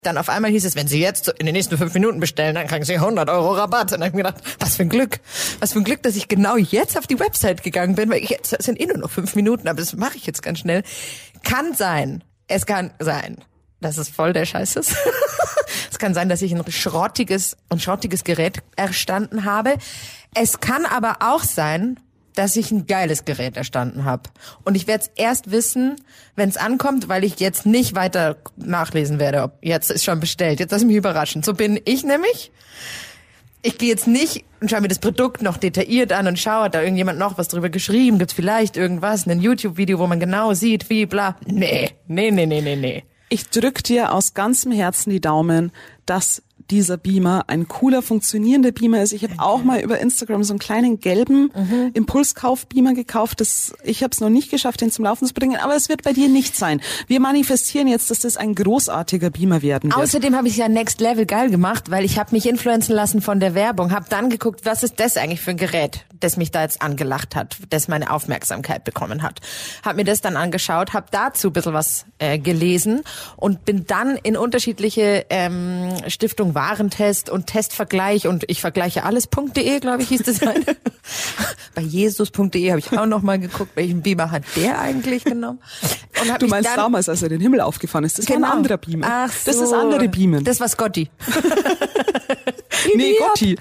Dann auf einmal hieß es, wenn Sie jetzt in den nächsten 5 Minuten bestellen, dann kriegen Sie 100 € Rabatt. Und dann habe ich mir gedacht, was für ein Glück. Was für ein Glück, dass ich genau jetzt auf die Website gegangen bin, weil es sind nur noch 5 Minuten, aber das mache ich jetzt ganz schnell. Es kann sein, dass es voll der Scheiß ist. Es kann sein, dass ich ein schrottiges Gerät erstanden habe. Es kann aber auch sein, dass ich ein geiles Gerät erstanden habe. Und ich werde es erst wissen, wenn es ankommt, weil ich jetzt nicht weiter nachlesen werde, ob jetzt ist schon bestellt. Jetzt lass mich überraschen. So bin ich nämlich. Ich gehe jetzt nicht und schaue mir das Produkt noch detailliert an und schaue, hat da irgendjemand noch was drüber geschrieben? Gibt's vielleicht irgendwas, ein YouTube-Video, wo man genau sieht, wie bla. Nee. Ich drück dir aus ganzem Herzen die Daumen, dass dieser Beamer ein cooler, funktionierender Beamer ist. Ich habe auch mal über Instagram so einen kleinen gelben Impulskauf-Beamer gekauft. Ich habe es noch nicht geschafft, den zum Laufen zu bringen, aber es wird bei dir nicht sein. Wir manifestieren jetzt, dass das ein großartiger Beamer werden wird. Außerdem habe ich ja Next Level geil gemacht, weil ich habe mich influenzen lassen von der Werbung, habe dann geguckt, was ist das eigentlich für ein Gerät, das mich da jetzt angelacht hat, das meine Aufmerksamkeit bekommen hat. Habe mir das dann angeschaut, habe dazu ein bisschen was gelesen und bin dann in unterschiedliche Stiftung Warentest und Testvergleich und ich vergleiche alles.de, glaube ich, hieß das. Bei jesus.de habe ich auch noch mal geguckt, welchen Beamer hat der eigentlich genommen. Und du meinst damals, als er den Himmel aufgefahren ist, das war ein anderer Beamer. Ach so. Das ist andere Beamen. Das war Scotty. Nee, Gotti.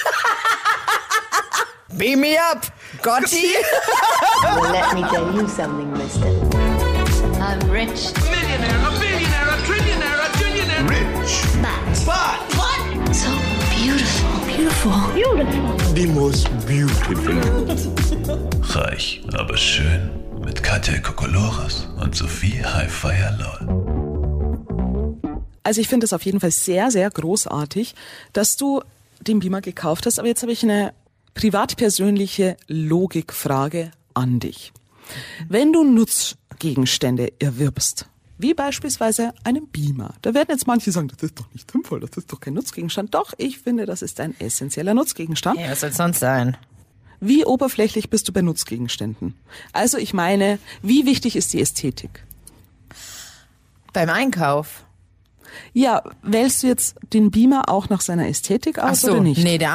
Beam me up, Gotti. Well, let me tell you something, mister. I'm rich. Millionaire, a billionaire, a trillionaire, a billionaire. Rich. But. What? So beautiful. The most beautiful. Reich, aber schön. Mit Katja Kokolores und Sophie Highfire LOL. Also ich finde es auf jeden Fall sehr, sehr großartig, dass du den Beamer gekauft hast. Aber jetzt habe ich eine privat-persönliche Logikfrage an dich. Wenn du Nutzgegenstände erwirbst, wie beispielsweise einen Beamer, da werden jetzt manche sagen, das ist doch nicht sinnvoll, das ist doch kein Nutzgegenstand. Doch, ich finde, das ist ein essentieller Nutzgegenstand. Ja, was soll es sonst sein? Wie oberflächlich bist du bei Nutzgegenständen? Also ich meine, wie wichtig ist die Ästhetik? Beim Einkauf. Ja, wählst du jetzt den Beamer auch nach seiner Ästhetik aus oder nicht? Nee,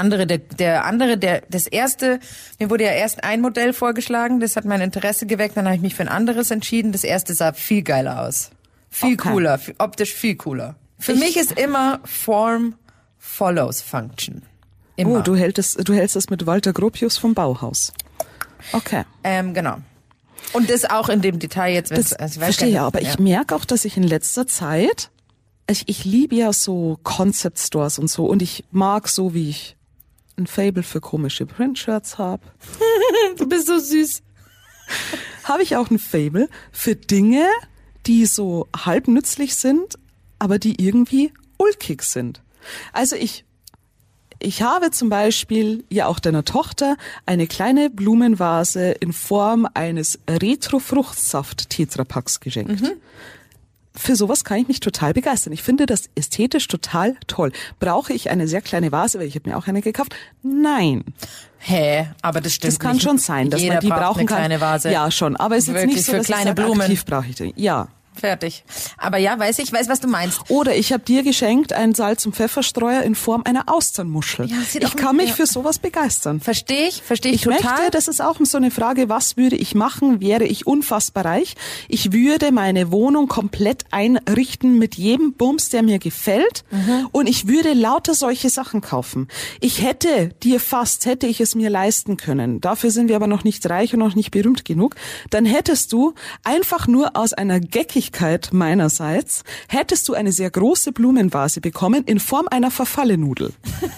das erste, mir wurde ja erst ein Modell vorgeschlagen, das hat mein Interesse geweckt, dann habe ich mich für ein anderes entschieden. Das erste sah viel geiler aus. Viel cooler, optisch viel cooler. Für mich ist immer Form follows Function. Immer. Oh, du hältst das mit Walter Gropius vom Bauhaus. Okay. Genau. Und das auch in dem Detail jetzt. Verstehe ja, aber ich merke auch, dass ich in letzter Zeit, ich liebe ja so Concept Stores und so und ich mag so, wie ich ein Faible für komische Printshirts habe. Du bist so süß. Habe ich auch ein Faible für Dinge, die so halb nützlich sind, aber die irgendwie ulkig sind. Also ich habe zum Beispiel ja auch deiner Tochter eine kleine Blumenvase in Form eines Retro-Fruchtsaft-Tetrapacks geschenkt. Mhm. Für sowas kann ich mich total begeistern. Ich finde das ästhetisch total toll. Brauche ich eine sehr kleine Vase, weil ich habe mir auch eine gekauft? Nein. Aber das stimmt. Das kann nicht. schon sein, dass Jeder man die braucht brauchen eine kann. Kleine Vase. Ja, schon. Aber es ist jetzt Wirklich nicht so, für dass kleine ich sage, Blumen. aktiv brauche ich die. Ja. Fertig. Aber ja, ich weiß, was du meinst. Oder ich habe dir geschenkt einen Salz- und Pfefferstreuer in Form einer Austernmuschel. Ja, ich kann mich für sowas begeistern. Verstehe ich Ich total. möchte, das ist auch so eine Frage, was würde ich machen, wäre ich unfassbar reich? Ich würde meine Wohnung komplett einrichten mit jedem Bums, der mir gefällt. Und ich würde lauter solche Sachen kaufen. Hätte ich es mir leisten können. Dafür sind wir aber noch nicht reich und noch nicht berühmt genug. Dann hättest du einfach nur aus einer Geckigkeit meinerseits, hättest du eine sehr große Blumenvase bekommen in Form einer Verfallenudel.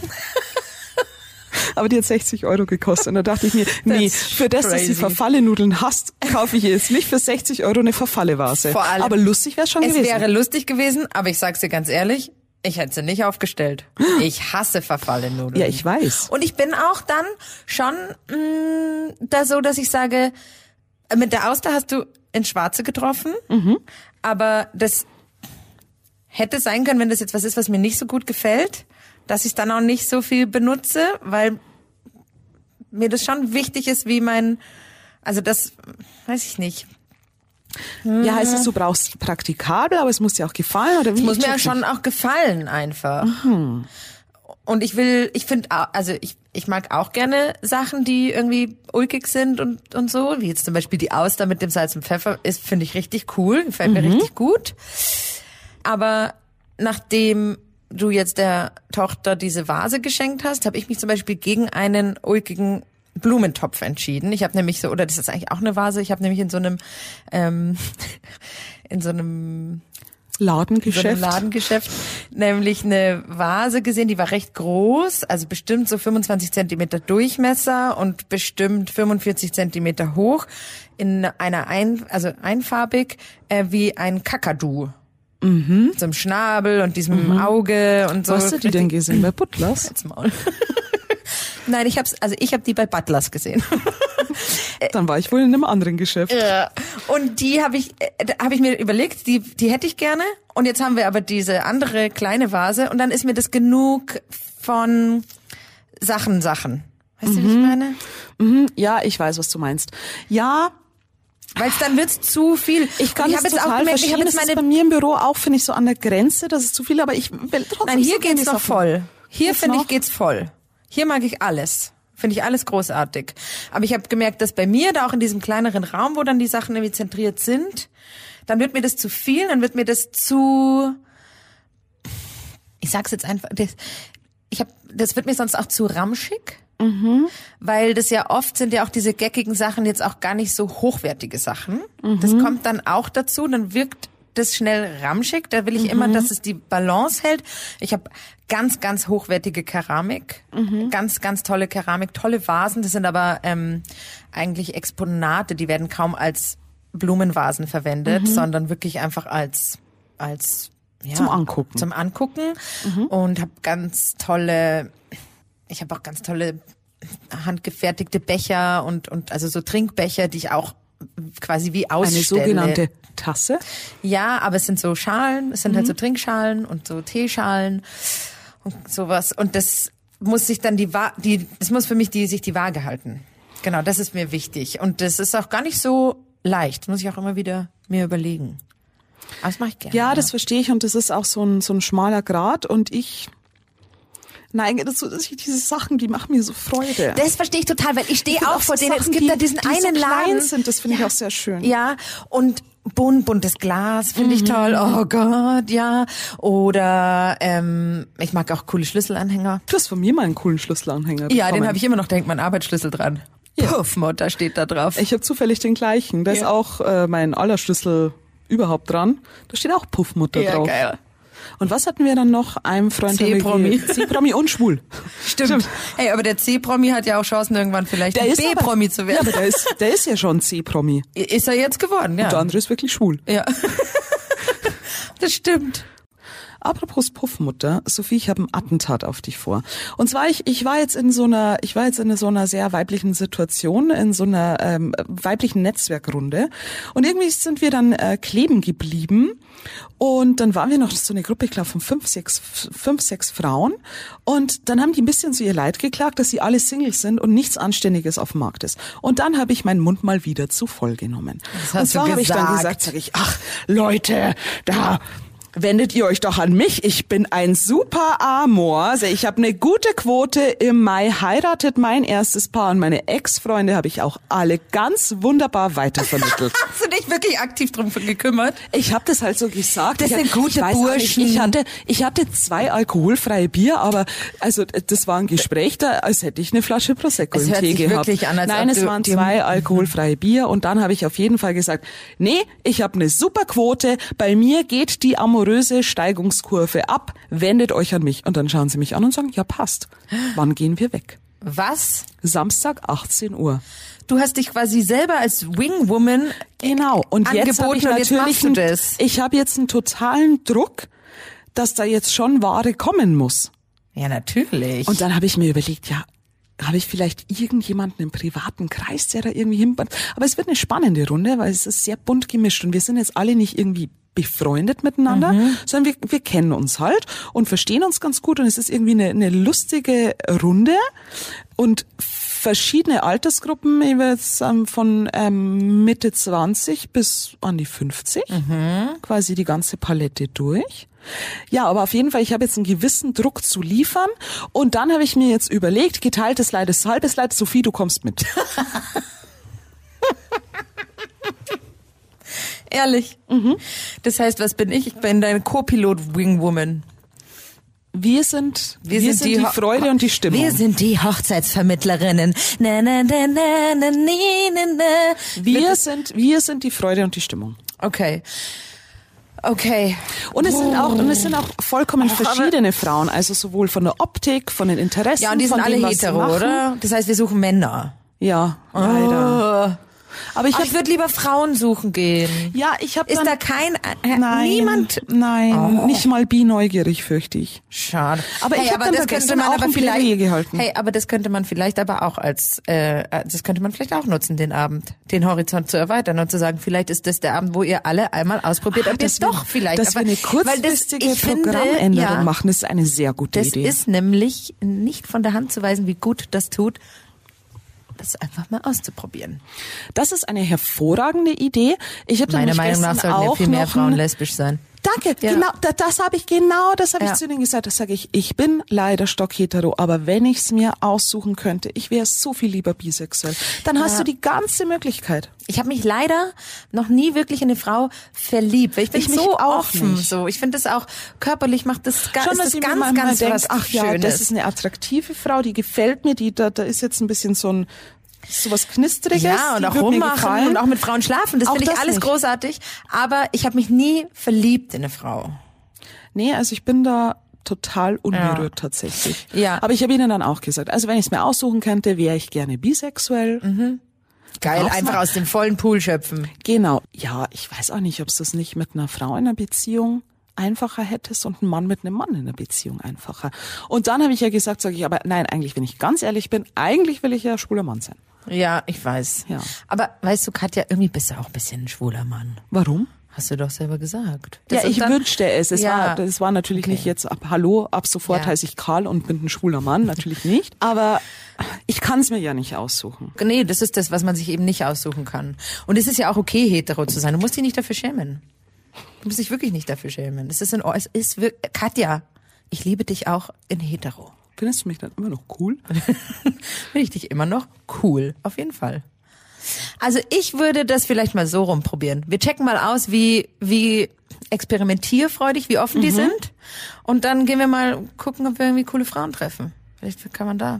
Aber die hat 60 € gekostet. Und da dachte ich mir, nee, für das, dass du Verfallenudeln hast, kaufe ich jetzt nicht für 60 € eine Verfallevase. Vor allem, aber lustig wäre schon gewesen. Es wäre lustig gewesen, aber ich sag's dir ganz ehrlich, ich hätte sie nicht aufgestellt. Ich hasse Verfallenudeln. Ja, ich weiß. Und ich bin auch dann schon da so, dass ich sage, mit der Auster hast du ins Schwarze getroffen, aber das hätte sein können, wenn das jetzt was ist, was mir nicht so gut gefällt, dass ich dann auch nicht so viel benutze, weil mir das schon wichtig ist, also das, weiß ich nicht. Ja, heißt es, du brauchst praktikabel, aber es muss dir auch gefallen, oder wie? Es muss mir ja schon auch gefallen einfach. Und ich mag auch gerne Sachen, die irgendwie ulkig sind und so, wie jetzt zum Beispiel die Auster mit dem Salz und Pfeffer finde ich richtig cool, gefällt mir richtig gut. Aber nachdem du jetzt der Tochter diese Vase geschenkt hast, habe ich mich zum Beispiel gegen einen ulkigen Blumentopf entschieden. Ich habe nämlich das ist eigentlich auch eine Vase, ich habe nämlich in so einem Ladengeschäft nämlich eine Vase gesehen, die war recht groß, also bestimmt so 25 Zentimeter Durchmesser und bestimmt 45 Zentimeter hoch, in einer einfarbig wie ein Kakadu. So einem Schnabel und diesem Auge und so. Wo hast du die denn gesehen? Bei Butlers? Jetzt Maul. Nein, ich habe die bei Butlers gesehen. Dann war ich wohl in einem anderen Geschäft. Ja. Und die habe ich mir überlegt, die hätte ich gerne. Und jetzt haben wir aber diese andere kleine Vase und dann ist mir das genug von Sachen. Weißt du, wie ich meine? Ja, ich weiß, was du meinst. Ja, weil dann wird's zu viel. ich habe jetzt total verstehen. Das ist bei mir im Büro auch, finde ich, so an der Grenze, das ist zu viel, aber ich will trotzdem. Nein, hier so gerne geht's noch Sachen. voll. Hier Geht's finde ich noch? geht's voll. Hier mag ich alles. Finde ich alles großartig. Aber ich habe gemerkt, dass bei mir da auch in diesem kleineren Raum, wo dann die Sachen irgendwie zentriert sind, dann wird mir das zu viel, dann wird mir das zu, ich sag's jetzt einfach, das wird mir sonst auch zu ramschig. Weil das ja oft sind ja auch diese geckigen Sachen jetzt auch gar nicht so hochwertige Sachen. Das kommt dann auch dazu, dann wirkt das schnell ramschig. Da will ich immer, dass es die Balance hält. Ich habe ganz, ganz hochwertige Keramik, ganz, ganz tolle Keramik, tolle Vasen. Das sind aber eigentlich Exponate, die werden kaum als Blumenvasen verwendet, sondern wirklich einfach als Zum Angucken. Zum Angucken und habe auch ganz tolle handgefertigte Becher und also so Trinkbecher, die ich auch quasi wie ausstelle. Eine sogenannte Tasse? Ja, aber es sind so Schalen, es sind halt so Trinkschalen und so Teeschalen und sowas. Und das muss sich dann das muss für mich sich die Waage halten. Genau, das ist mir wichtig. Und das ist auch gar nicht so leicht. Das muss ich auch immer wieder mir überlegen. Aber das mache ich gerne. Ja, das verstehe ich und das ist auch so ein schmaler Grat und ich neige dazu, dass ich diese Sachen, die machen mir so Freude. Das verstehe ich total, weil ich stehe auch vor denen. Es gibt da diesen die einen so Laden. klein sind, das finde ich auch sehr schön. Ja, und buntes Glas finde ich toll. Oh Gott, ja. Oder ich mag auch coole Schlüsselanhänger. Du hast von mir mal einen coolen Schlüsselanhänger Ja, bekommen. den habe ich immer noch, da hängt mein Arbeitsschlüssel dran. Ja. Puffmutter steht da drauf. Ich habe zufällig den gleichen. Da ist auch mein Allerschlüssel überhaupt dran. Da steht auch Puffmutter drauf. Geil. Und was hatten wir dann noch? Einem Freund C-Promi. C-Promi und schwul. Stimmt. Hey, aber der C-Promi hat ja auch Chancen, irgendwann vielleicht ein B-Promi zu werden. Ja, aber der ist ja schon C-Promi. Ist er jetzt geworden, ja. Und der andere ist wirklich schwul. Ja. Das stimmt. Apropos Puffmutter, Sophie, ich habe ein Attentat auf dich vor. Und zwar ich war jetzt in so einer sehr weiblichen Situation, in so einer weiblichen Netzwerkrunde und irgendwie sind wir dann kleben geblieben und dann waren wir noch so eine Gruppe, ich glaube von 5, 6 Frauen und dann haben die ein bisschen zu ihr Leid geklagt, dass sie alle Singles sind und nichts Anständiges auf dem Markt ist. Und dann habe ich meinen Mund mal wieder zu voll genommen. Das hast du gesagt. Sag ich, ach Leute, da wendet ihr euch doch an mich. Ich bin ein super Amor. Ich habe eine gute Quote. Im Mai heiratet mein erstes Paar und meine Ex-Freunde habe ich auch alle ganz wunderbar weitervermittelt. Hast du dich wirklich aktiv drum gekümmert? Ich habe das halt so gesagt. Das sind gute Burschen. Ich hatte 2 alkoholfreie Bier, aber also das war ein Gespräch da, als hätte ich eine Flasche Prosecco im Tee gehabt. Wirklich an, als Nein, ob es waren 2 alkoholfreie Bier und dann habe ich auf jeden Fall gesagt, nee, ich habe eine super Quote. Bei mir geht die amoröse Steigungskurve ab, wendet euch an mich. Und dann schauen sie mich an und sagen, ja passt. Wann gehen wir weg? Was? Samstag, 18 Uhr. Du hast dich quasi selber als Wingwoman genau. Und jetzt habe ich natürlich ich habe jetzt einen totalen Druck, dass da jetzt schon Ware kommen muss. Ja, natürlich. Und dann habe ich mir überlegt, ja, habe ich vielleicht irgendjemanden im privaten Kreis, der da irgendwie hinpasst. Aber es wird eine spannende Runde, weil es ist sehr bunt gemischt und wir sind jetzt alle nicht irgendwie befreundet miteinander, sondern wir kennen uns halt und verstehen uns ganz gut und es ist irgendwie eine lustige Runde und verschiedene Altersgruppen, jeweils von Mitte 20 bis an die 50, quasi die ganze Palette durch. Ja, aber auf jeden Fall, ich habe jetzt einen gewissen Druck zu liefern und dann habe ich mir jetzt überlegt, geteiltes Leid ist halbes Leid, Sophie, du kommst mit. Ehrlich. Das heißt, was bin ich? Ich bin deine Co-Pilot-Wingwoman. Wir sind die Freude und die Stimmung. Wir sind die Hochzeitsvermittlerinnen. Na, na, na, na, na, na, na. Wir sind die Freude und die Stimmung. Okay. Und es sind auch vollkommen verschiedene Frauen, also sowohl von der Optik, von den Interessen, Ja, und die sind von alle dem, was sie hetero, machen. oder? Das heißt, wir suchen Männer. Ja, leider. Aber Ich würde lieber Frauen suchen gehen. Ja, ich habe Ist da kein niemand? Nein, nicht mal bi-neugierig, fürchte ich. Schade. Aber ich habe dann das vergessen, auch ein Plädoyer gehalten. Hey, aber das könnte man vielleicht aber auch das könnte man vielleicht auch nutzen, den Abend, den Horizont zu erweitern und zu sagen, vielleicht ist das der Abend, wo ihr alle einmal ausprobiert, ob ihr doch vielleicht. Dass wir eine kurzfristige ich finde, Programmänderung machen, das ist eine sehr gute Idee. Das ist nämlich nicht von der Hand zu weisen, wie gut das tut, das einfach mal auszuprobieren. Das ist eine hervorragende Idee. Ich habe Meiner Meinung nach sollten ja viel mehr Frauen lesbisch sein. Danke, Ja. genau, das habe ich zu denen gesagt. Das sage ich bin leider stockhetero, aber wenn ich es mir aussuchen könnte, ich wäre so viel lieber bisexuell. Dann hast du die ganze Möglichkeit. Ich habe mich leider noch nie wirklich in eine Frau verliebt, weil ich bin Ich mich so auch offen. nicht. So, ich finde das auch körperlich macht das Schon, ist dass das ich mir ganz, manchmal ganz denke, was ach ja, Schönes. das ist eine attraktive Frau, die gefällt mir, da ist jetzt ein bisschen so was Knistriges. Ja, und die auch wird mir rummachen gefallen. und auch mit Frauen schlafen. Das Auch finde ich das alles nicht. großartig. Aber ich habe mich nie verliebt in eine Frau. Nee, also ich bin da total unberührt tatsächlich. Ja. Aber ich habe ihnen dann auch gesagt, also wenn ich es mir aussuchen könnte, wäre ich gerne bisexuell. Geil, Brauchst einfach mal- aus dem vollen Pool schöpfen. Genau. Ja, ich weiß auch nicht, ob es das nicht mit einer Frau in einer Beziehung einfacher hättest und ein Mann mit einem Mann in einer Beziehung einfacher. Und dann habe ich ja gesagt, sage ich, aber nein, eigentlich, wenn ich ganz ehrlich bin, eigentlich will ich ja schwuler Mann sein. Ja, ich weiß. Ja. Aber weißt du, Katja, irgendwie bist du auch ein bisschen ein schwuler Mann. Warum? Hast du doch selber gesagt. Ja, Das ist ich dann- wünschte es. Ja. Das war natürlich Okay. nicht jetzt ab sofort Ja. heiße ich Karl und bin ein schwuler Mann, natürlich nicht. Aber ich kann es mir ja nicht aussuchen. Nee, das ist das, was man sich eben nicht aussuchen kann. Und es ist ja auch okay, hetero zu sein. Du musst dich nicht dafür schämen. Du musst dich wirklich nicht dafür schämen. Es ist wirklich, Katja, ich liebe dich auch in hetero. Findest du mich dann immer noch cool? Finde ich dich immer noch cool. Auf jeden Fall. Also ich würde das vielleicht mal so rumprobieren. Wir checken mal aus, wie experimentierfreudig, wie offen die sind. Und dann gehen wir mal gucken, ob wir irgendwie coole Frauen treffen. Vielleicht kann man da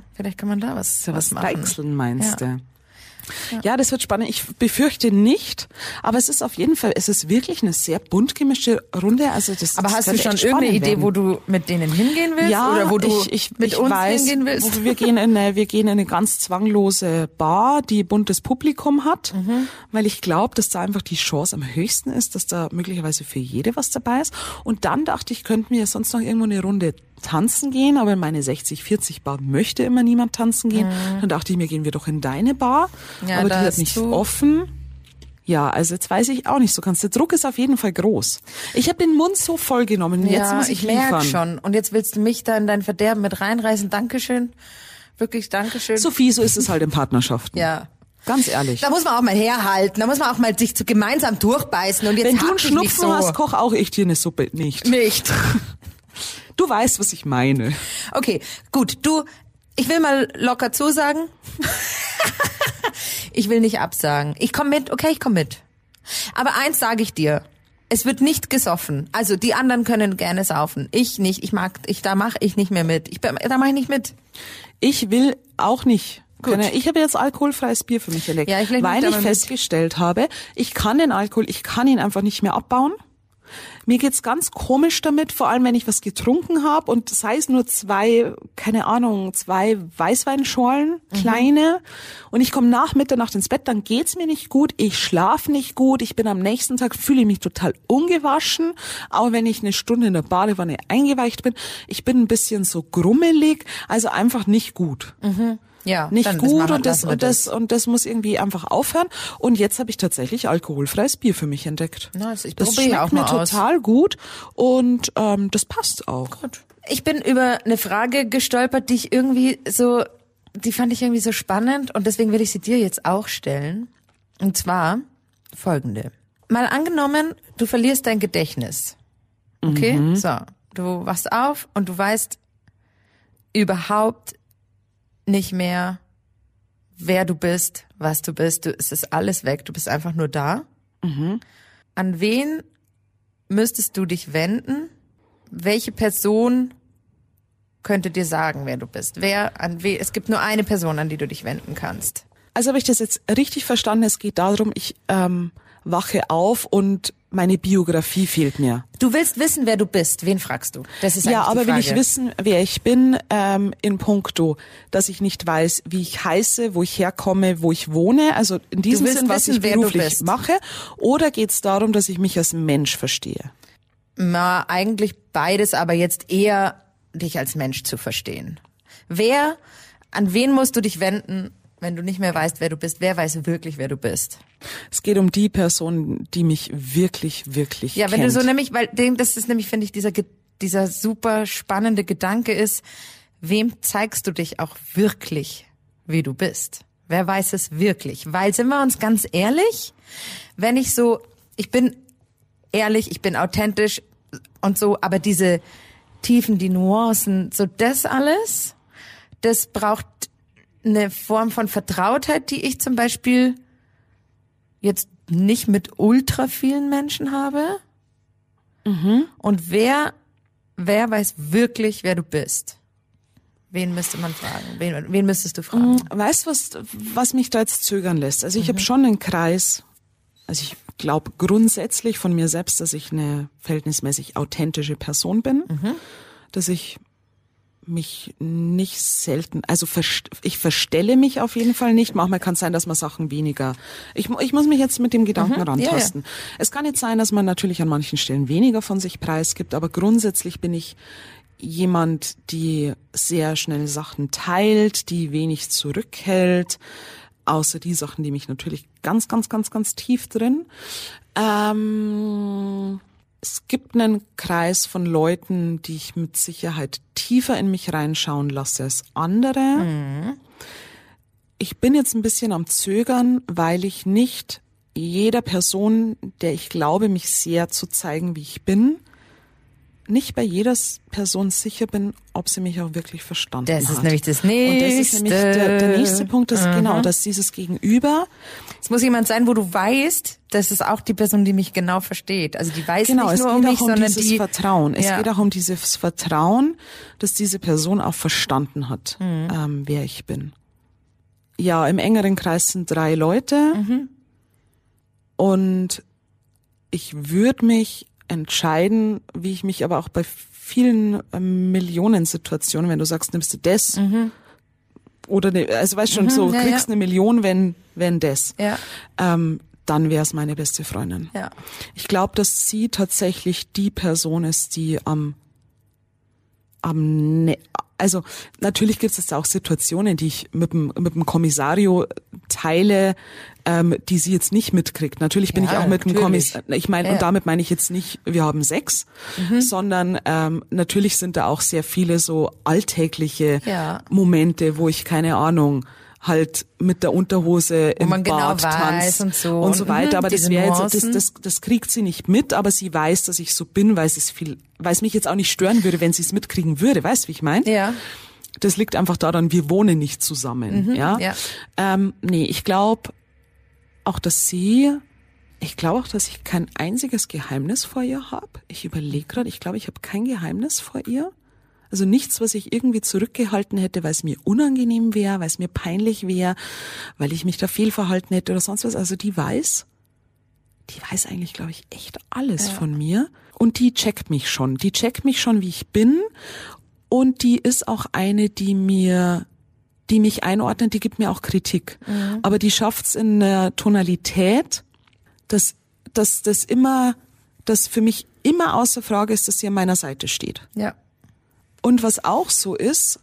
was machen. Deichseln meinst Ja. du? Ja, das wird spannend. Ich befürchte nicht, aber es ist auf jeden Fall, es ist wirklich eine sehr bunt gemischte Runde. Also Aber das hast du könnte schon echt irgendeine spannend Idee, werden. wo du mit denen hingehen willst? Ja, oder wo du ich mit uns weiß, hingehen willst? Wir gehen in eine ganz zwanglose Bar, die buntes Publikum hat, weil ich glaube, dass da einfach die Chance am höchsten ist, dass da möglicherweise für jede was dabei ist. Und dann dachte ich, könnten wir sonst noch irgendwo eine Runde tanzen gehen, aber in meine 60-40-Bar möchte immer niemand tanzen gehen. Dann dachte ich mir, gehen wir doch in deine Bar, Ja, aber die da hat ist nicht zu- offen. Ja, also jetzt weiß ich auch nicht so ganz. Der Druck ist auf jeden Fall groß. Ich habe den Mund so voll genommen. Jetzt Ja, muss ich merke liefern. schon. Und jetzt willst du mich da in dein Verderben mit reinreißen. Dankeschön. Wirklich Dankeschön. Sophie, so ist es halt in Partnerschaften. Ja. Ganz ehrlich. Da muss man auch mal herhalten. Da muss man auch mal sich gemeinsam durchbeißen. Und jetzt Wenn du hab einen dich nicht Schnupfen so. hast, koch auch ich dir eine Suppe nicht. Nicht. Du weißt, was ich meine. Okay, gut. Ich will mal locker zusagen. Ich will nicht absagen. Ich komme mit. Okay, ich komme mit. Aber eins sage ich dir. Es wird nicht gesoffen. Also die anderen können gerne saufen. Ich nicht. Da mache ich nicht mehr mit. Da mache ich nicht mit. Ich will auch nicht. Gut. Ich habe jetzt alkoholfreies Bier für mich entdeckt, Ja, ich leg mich weil da ich mal mit. festgestellt habe, ich kann ihn einfach nicht mehr abbauen. Mir geht's ganz komisch damit, vor allem wenn ich was getrunken habe und sei es nur zwei Weißweinschorlen, kleine, und ich komme nach Mitternacht ins Bett, dann geht's mir nicht gut, ich schlafe nicht gut, ich bin am nächsten Tag, fühle mich total ungewaschen, auch wenn ich eine Stunde in der Badewanne eingeweicht bin. Ich bin ein bisschen so grummelig, also einfach nicht gut. Ja, Nicht dann gut lassen wir und das muss irgendwie einfach aufhören. Und jetzt habe ich tatsächlich alkoholfreies Bier für mich entdeckt. Nice, ich Das probiere schmeckt auch mir mal aus. total gut und das passt auch. Ich bin über eine Frage gestolpert, die ich irgendwie so die fand ich irgendwie so spannend und deswegen will ich sie dir jetzt auch stellen. Und zwar folgende. Mal angenommen, du verlierst dein Gedächtnis. Okay? So, du wachst auf und du weißt überhaupt nicht mehr, wer du bist, was du bist. Es ist alles weg. Du bist einfach nur da. An wen müsstest du dich wenden? Welche Person könnte dir sagen, wer du bist? Es gibt nur eine Person, an die du dich wenden kannst. Also habe ich das jetzt richtig verstanden? Es geht darum, ich wache auf und meine Biografie fehlt mir. Du willst wissen, wer du bist. Wen fragst du? Das ist Ja, eigentlich aber die will Frage. ich wissen, wer ich bin, in puncto, dass ich nicht weiß, wie ich heiße, wo ich herkomme, wo ich wohne, also in diesem willst Sinn, was wissen, ich wer du beruflich bist. mache, oder geht es darum, dass ich mich als Mensch verstehe? Na, eigentlich beides, aber jetzt eher dich als Mensch zu verstehen. An wen musst du dich wenden, wenn du nicht mehr weißt, wer du bist? Wer weiß wirklich, wer du bist? Es geht um die Person, die mich wirklich, wirklich Ja, wenn kennt. du so nämlich, das ist nämlich, finde ich, dieser super spannende Gedanke ist, wem zeigst du dich auch wirklich, wie du bist? Wer weiß es wirklich? Weil, sind wir uns ganz ehrlich, ich bin ehrlich, ich bin authentisch und so, aber diese Tiefen, die Nuancen, so das alles, das braucht eine Form von Vertrautheit, die ich zum Beispiel jetzt nicht mit ultra vielen Menschen habe. Und wer weiß wirklich, wer du bist? Wen müsste man fragen? Wen müsstest du fragen? Weißt du, was mich da jetzt zögern lässt? Also ich habe schon einen Kreis, also ich glaube grundsätzlich von mir selbst, dass ich eine verhältnismäßig authentische Person bin, dass ich mich nicht selten, also ich verstelle mich auf jeden Fall nicht. Manchmal kann es sein, dass man Sachen weniger, ich muss mich jetzt mit dem Gedanken rantasten. Es kann jetzt sein, dass man natürlich an manchen Stellen weniger von sich preisgibt, aber grundsätzlich bin ich jemand, die sehr schnell Sachen teilt, die wenig zurückhält, außer die Sachen, die mich natürlich ganz, ganz, ganz, ganz tief drin. Es gibt einen Kreis von Leuten, die ich mit Sicherheit tiefer in mich reinschauen lasse als andere. Ich bin jetzt ein bisschen am Zögern, weil ich nicht jeder Person, der ich glaube, mich sehr zu zeigen, wie ich bin, nicht bei jeder Person sicher bin, ob sie mich auch wirklich verstanden hat. Das ist nämlich das Nächste. Und das ist nämlich der nächste Punkt, ist genau, dass dieses Gegenüber. Es muss jemand sein, wo du weißt, das ist auch die Person, die mich genau versteht. Also die weiß Genau, nicht es nur geht um mich, auch um sondern dieses die Vertrauen. Es Ja. geht auch um dieses Vertrauen, dass diese Person auch verstanden hat, wer ich bin. Ja, im engeren Kreis sind 3 Leute. Und ich würde mich entscheiden, wie ich mich aber auch bei vielen Millionen Situationen, wenn du sagst, nimmst du das oder ne, also weißt schon, so ja, kriegst ja. eine Million, wenn das, Ja. dann wäre es meine beste Freundin. Ja. Ich glaube, dass sie tatsächlich die Person ist, die also natürlich gibt es jetzt auch Situationen, die ich mit dem Kommissario teile, die sie jetzt nicht mitkriegt. Natürlich bin Ja, ich auch mit dem natürlich. Kommissario, ich meine, und damit meine ich jetzt nicht, wir haben Sex, sondern natürlich sind da auch sehr viele so alltägliche Ja. Momente, wo ich, keine Ahnung, halt mit der Unterhose im man genau Bad weiß tanze und so. weiter. Aber das Diese wäre Nuancen. jetzt, das kriegt sie nicht mit, aber sie weiß, dass ich so bin, weil es mich jetzt auch nicht stören würde, wenn sie es mitkriegen würde. Weißt du, wie ich meine? Ja. Das liegt einfach daran, wir wohnen nicht zusammen. Ja. Nee, ich glaube auch, dass ich kein einziges Geheimnis vor ihr habe. Ich überlege gerade, ich glaube, ich habe kein Geheimnis vor ihr. Also nichts, was ich irgendwie zurückgehalten hätte, weil es mir unangenehm wäre, weil es mir peinlich wäre, weil ich mich da fehlverhalten hätte oder sonst was. Also die weiß eigentlich, glaube ich, echt alles von mir. Und die checkt mich schon. Die checkt mich schon, wie ich bin. Und die ist auch eine, die mich einordnet, die gibt mir auch Kritik. Aber die schafft's in einer Tonalität, dass für mich immer außer Frage ist, dass sie an meiner Seite steht. Ja. Und was auch so ist,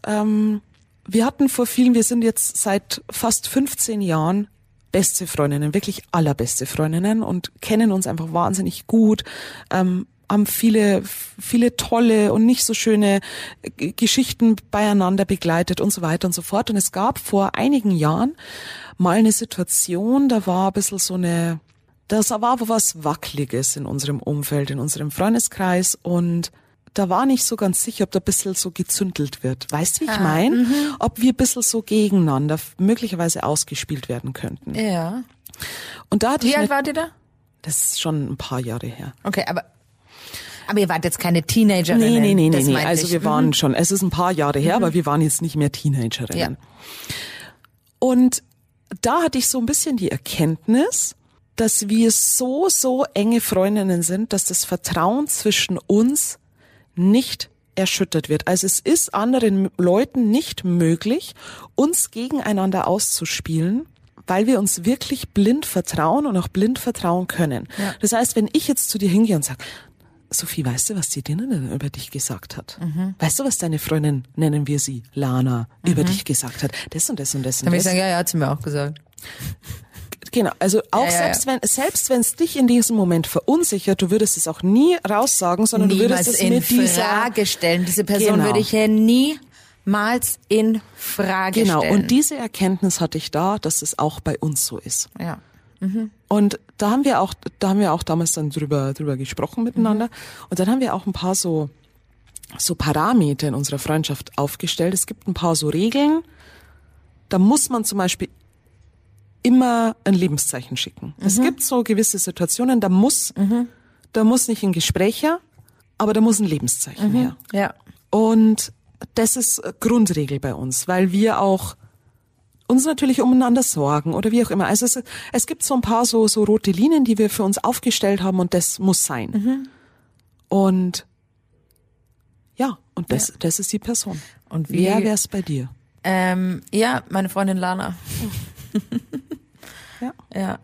wir sind jetzt seit fast 15 Jahren beste Freundinnen, wirklich allerbeste Freundinnen und kennen uns einfach wahnsinnig gut, haben viele tolle und nicht so schöne Geschichten beieinander begleitet und so weiter und so fort. Und es gab vor einigen Jahren mal eine Situation, da war ein bisschen das war was Wackeliges in unserem Umfeld, in unserem Freundeskreis, und da war nicht so ganz sicher, ob da ein bisschen so gezündelt wird. Weißt du, wie ich meine? Ob wir ein bisschen so gegeneinander möglicherweise ausgespielt werden könnten. Ja. Und da hatte Wie alt wart ihr da? Das ist schon ein paar Jahre her. Okay, aber ihr wart jetzt keine Teenagerinnen. Nee. Also wir waren schon, es ist ein paar Jahre her, aber wir waren jetzt nicht mehr Teenagerinnen. Ja. Und da hatte ich so ein bisschen die Erkenntnis, dass wir so enge Freundinnen sind, dass das Vertrauen zwischen uns nicht erschüttert wird. Also es ist anderen Leuten nicht möglich, uns gegeneinander auszuspielen, weil wir uns wirklich blind vertrauen und auch blind vertrauen können. Ja. Das heißt, wenn ich jetzt zu dir hingehe und sage, Sophie, weißt du, was die Dina über dich gesagt hat? Weißt du, was deine Freundin, nennen wir sie, Lana, über dich gesagt hat? Das und das und das und das. Dann würde ich sagen, ja, hat sie mir auch gesagt. Genau, also auch selbst wenn es dich in diesem Moment verunsichert, du würdest es auch nie raussagen, sondern niemals du würdest es in mit dieser Frage stellen. Diese Person würde ich ja niemals in Frage stellen. Genau, und diese Erkenntnis hatte ich da, dass es auch bei uns so ist. Ja. Und da haben wir auch damals dann drüber gesprochen miteinander. Und dann haben wir auch ein paar so Parameter in unserer Freundschaft aufgestellt. Es gibt ein paar so Regeln. Da muss man zum Beispiel immer ein Lebenszeichen schicken. Es gibt so gewisse Situationen, da muss nicht ein Gespräch her, aber da muss ein Lebenszeichen her. Ja. Und das ist Grundregel bei uns, weil wir auch uns natürlich umeinander sorgen oder wie auch immer. Also es gibt so ein paar so rote Linien, die wir für uns aufgestellt haben, und das muss sein. Und ja, und das ist die Person. Und wer wär's bei dir? Ja, meine Freundin Lana. Ja.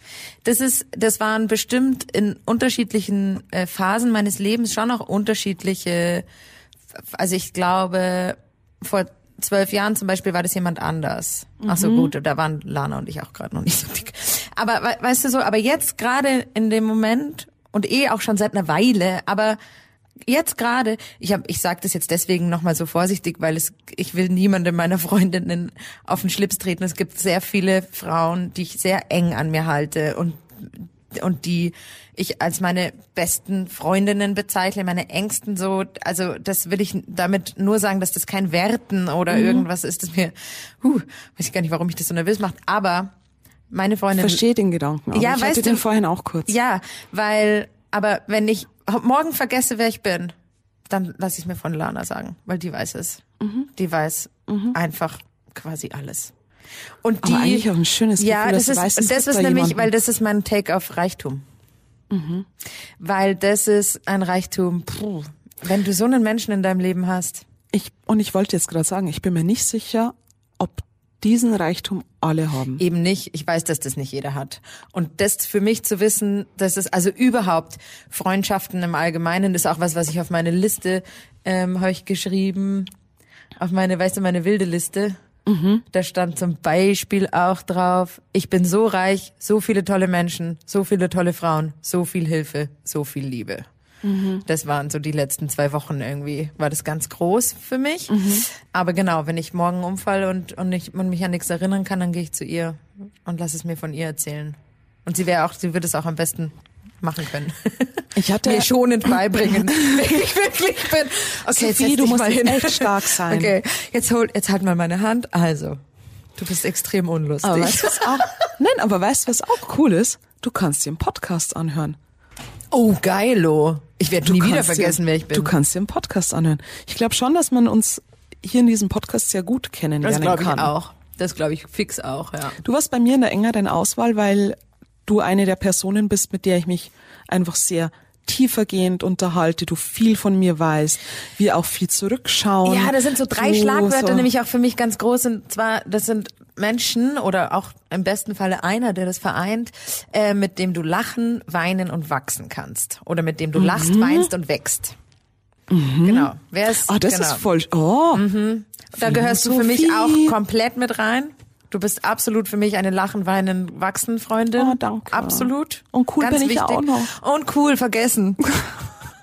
Das waren bestimmt in unterschiedlichen Phasen meines Lebens schon auch unterschiedliche, also ich glaube, vor 12 Jahren zum Beispiel war das jemand anders. Ach so, gut, da waren Lana und ich auch gerade noch nicht so dick. Aber weißt du so, aber jetzt gerade in dem Moment und auch schon seit einer Weile, aber jetzt gerade, ich sage das jetzt deswegen nochmal so vorsichtig, weil ich will niemandem meiner Freundinnen auf den Schlips treten. Es gibt sehr viele Frauen, die ich sehr eng an mir halte und die ich als meine besten Freundinnen bezeichne, meine engsten so, also das will ich damit nur sagen, dass das kein Werten oder irgendwas ist, das mir, weiß ich gar nicht, warum mich das so nervös macht, aber meine Freundin... Verstehe den Gedanken, aber ja, ich hatte den vorhin auch kurz. Ja, aber wenn ich morgen vergesse, wer ich bin, dann lasse ich mir von Lana sagen, weil die weiß es. Die weiß einfach quasi alles. Und die, aber eigentlich auch ein schönes Gefühl, ja, das dass ist, du weißt, und das ist nämlich, jemanden. weil das ist mein Take auf Reichtum. Weil das ist ein Reichtum, wenn du so einen Menschen in deinem Leben hast. Ich wollte jetzt gerade sagen, ich bin mir nicht sicher, ob diesen Reichtum alle haben. Eben nicht. Ich weiß, dass das nicht jeder hat. Und das für mich zu wissen, dass es also überhaupt Freundschaften im Allgemeinen ist auch was ich auf meine Liste habe ich geschrieben, auf meine, weißt du, meine wilde Liste. Da stand zum Beispiel auch drauf, ich bin so reich, so viele tolle Menschen, so viele tolle Frauen, so viel Hilfe, so viel Liebe. Das waren so die letzten 2 Wochen irgendwie, war das ganz groß für mich. Aber genau, wenn ich morgen umfalle und mich an nichts erinnern kann, dann gehe ich zu ihr und lasse es mir von ihr erzählen. Und sie wird es auch am besten machen können. Mir schonend beibringen, wer ich wirklich bin. Okay, Sophie, du musst echt stark sein. Okay, jetzt halt mal meine Hand. Also, du bist extrem unlustig. Aber weißt du, was auch cool ist? Du kannst dir einen Podcast anhören. Oh, geilo. Ich werde nie wieder vergessen, wer ich bin. Du kannst dir einen Podcast anhören. Ich glaube schon, dass man uns hier in diesem Podcast sehr gut kennenlernen kann. Das glaube ich auch. Das glaube ich fix auch, ja. Du warst bei mir in der engeren Auswahl, weil du eine der Personen bist, mit der ich mich einfach sehr tiefergehend unterhalte, du viel von mir weißt, wir auch viel zurückschauen. Ja, das sind so 3 Schlagwörter, nämlich auch für mich ganz groß, und zwar, das sind Menschen oder auch im besten Falle einer, der das vereint, mit dem du lachen, weinen und wachsen kannst. Oder mit dem du lachst, weinst und wächst. Genau. Das ist voll, Da gehörst du für mich auch komplett mit rein. Du bist absolut für mich eine Lachen, Weinen, Wachsen Freundin. Oh, danke. Absolut. Und cool ganz bin ich wichtig. auch noch. Und cool, vergessen.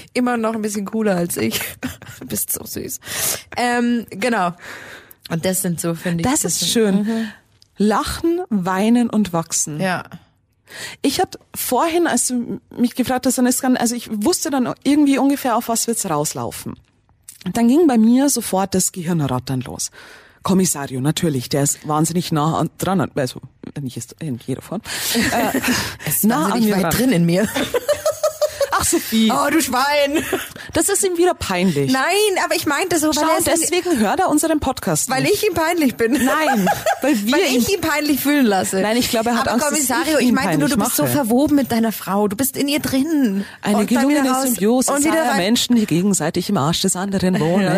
immer noch ein bisschen cooler als ich. Du bist so süß. Genau. Und das sind so, finde ich. Das ist schön. Lachen, weinen und wachsen. Ja. Ich hatte vorhin, als du mich gefragt hast, also ich wusste dann irgendwie ungefähr, auf was wird's rauslaufen. Und dann ging bei mir sofort das Gehirnrattern los. Kommissario, natürlich, der ist wahnsinnig nah dran, also nicht in jeder Form. Ist wahnsinnig weit drin in mir. Ach, Sophie. Oh, du Schwein. Das ist ihm wieder peinlich. Nein, aber ich meinte so, Schau, deswegen hört er unseren Podcast weil nicht. ich ihm peinlich bin. Nein, weil ich ihn peinlich fühlen lasse. Nein, ich glaube, er hat aber Angst, Kommissario, dass ich ich ihn meinte nur, du bist so mache. verwoben mit deiner Frau. Du bist in ihr drin. Eine Und dann wieder gelungene raus Symbiose und wieder zweier rein. Menschen, die gegenseitig im Arsch des anderen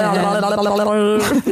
wohnen.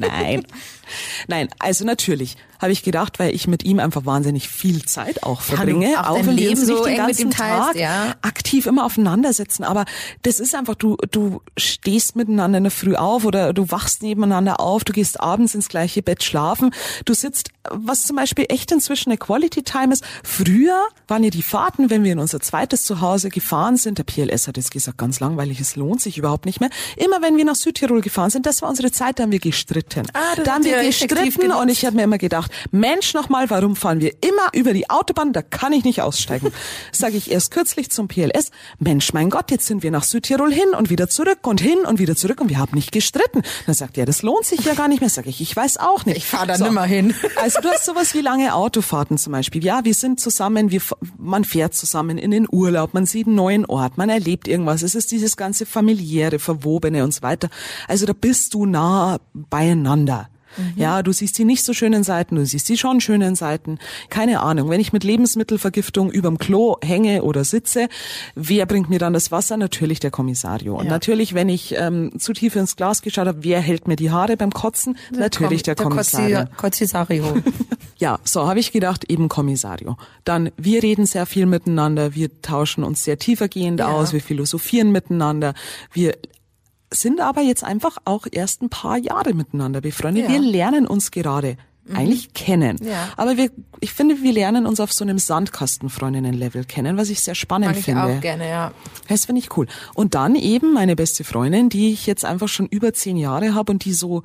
Nein, also natürlich habe ich gedacht, weil ich mit ihm einfach wahnsinnig viel Zeit auch verbringe, auch auch dein wenn wir Leben uns so nicht den eng mit ganzen ihm teilst, Tag ja. aktiv immer aufeinandersetzen, aber das ist einfach, du stehst miteinander in der Früh auf oder du wachst nebeneinander auf, du gehst abends ins gleiche Bett schlafen, du sitzt, was zum Beispiel echt inzwischen eine Quality Time ist. Früher waren ja die Fahrten, wenn wir in unser zweites Zuhause gefahren sind, der PLS hat jetzt gesagt, ganz langweilig, es lohnt sich überhaupt nicht mehr, immer wenn wir nach Südtirol gefahren sind, das war unsere Zeit, da haben wir gestritten. Da haben wir gestritten und ich habe mir immer gedacht, Mensch nochmal, warum fahren wir immer über die Autobahn, da kann ich nicht aussteigen. Sage ich erst kürzlich zum PLS, Mensch, mein Gott, jetzt sind wir nach Südtirol hin und wieder zurück und wieder zurück und wir haben nicht gestritten. Dann sagt er, das lohnt sich ja gar nicht mehr. Sag ich weiß auch nicht. Ich fahre da nimmer hin. Also du hast sowas wie lange Autofahrten zum Beispiel. Ja, wir sind zusammen, man fährt zusammen in den Urlaub, man sieht einen neuen Ort, man erlebt irgendwas. Es ist dieses ganze familiäre, verwobene und so weiter. Also da bist du nah beieinander. Ja, du siehst die nicht so schönen Seiten, du siehst die schon schönen Seiten. Keine Ahnung, wenn ich mit Lebensmittelvergiftung überm Klo hänge oder sitze, wer bringt mir dann das Wasser? Natürlich der Kommissario. Und natürlich, wenn ich zu tief ins Glas geschaut habe, wer hält mir die Haare beim Kotzen? Natürlich der Kommissario. Kommissario. Ja, so habe ich gedacht, eben Kommissario. Dann, wir reden sehr viel miteinander, wir tauschen uns sehr tiefergehend aus, wir philosophieren miteinander, wir sind aber jetzt einfach auch erst ein paar Jahre miteinander befreundet. Wir lernen uns gerade eigentlich kennen. Ja. Aber ich finde, wir lernen uns auf so einem Sandkastenfreundinnen-Level kennen, was ich sehr spannend finde. Mag ich auch gerne, ja. Das finde ich cool. Und dann eben meine beste Freundin, die ich jetzt einfach schon über 10 Jahre habe und die so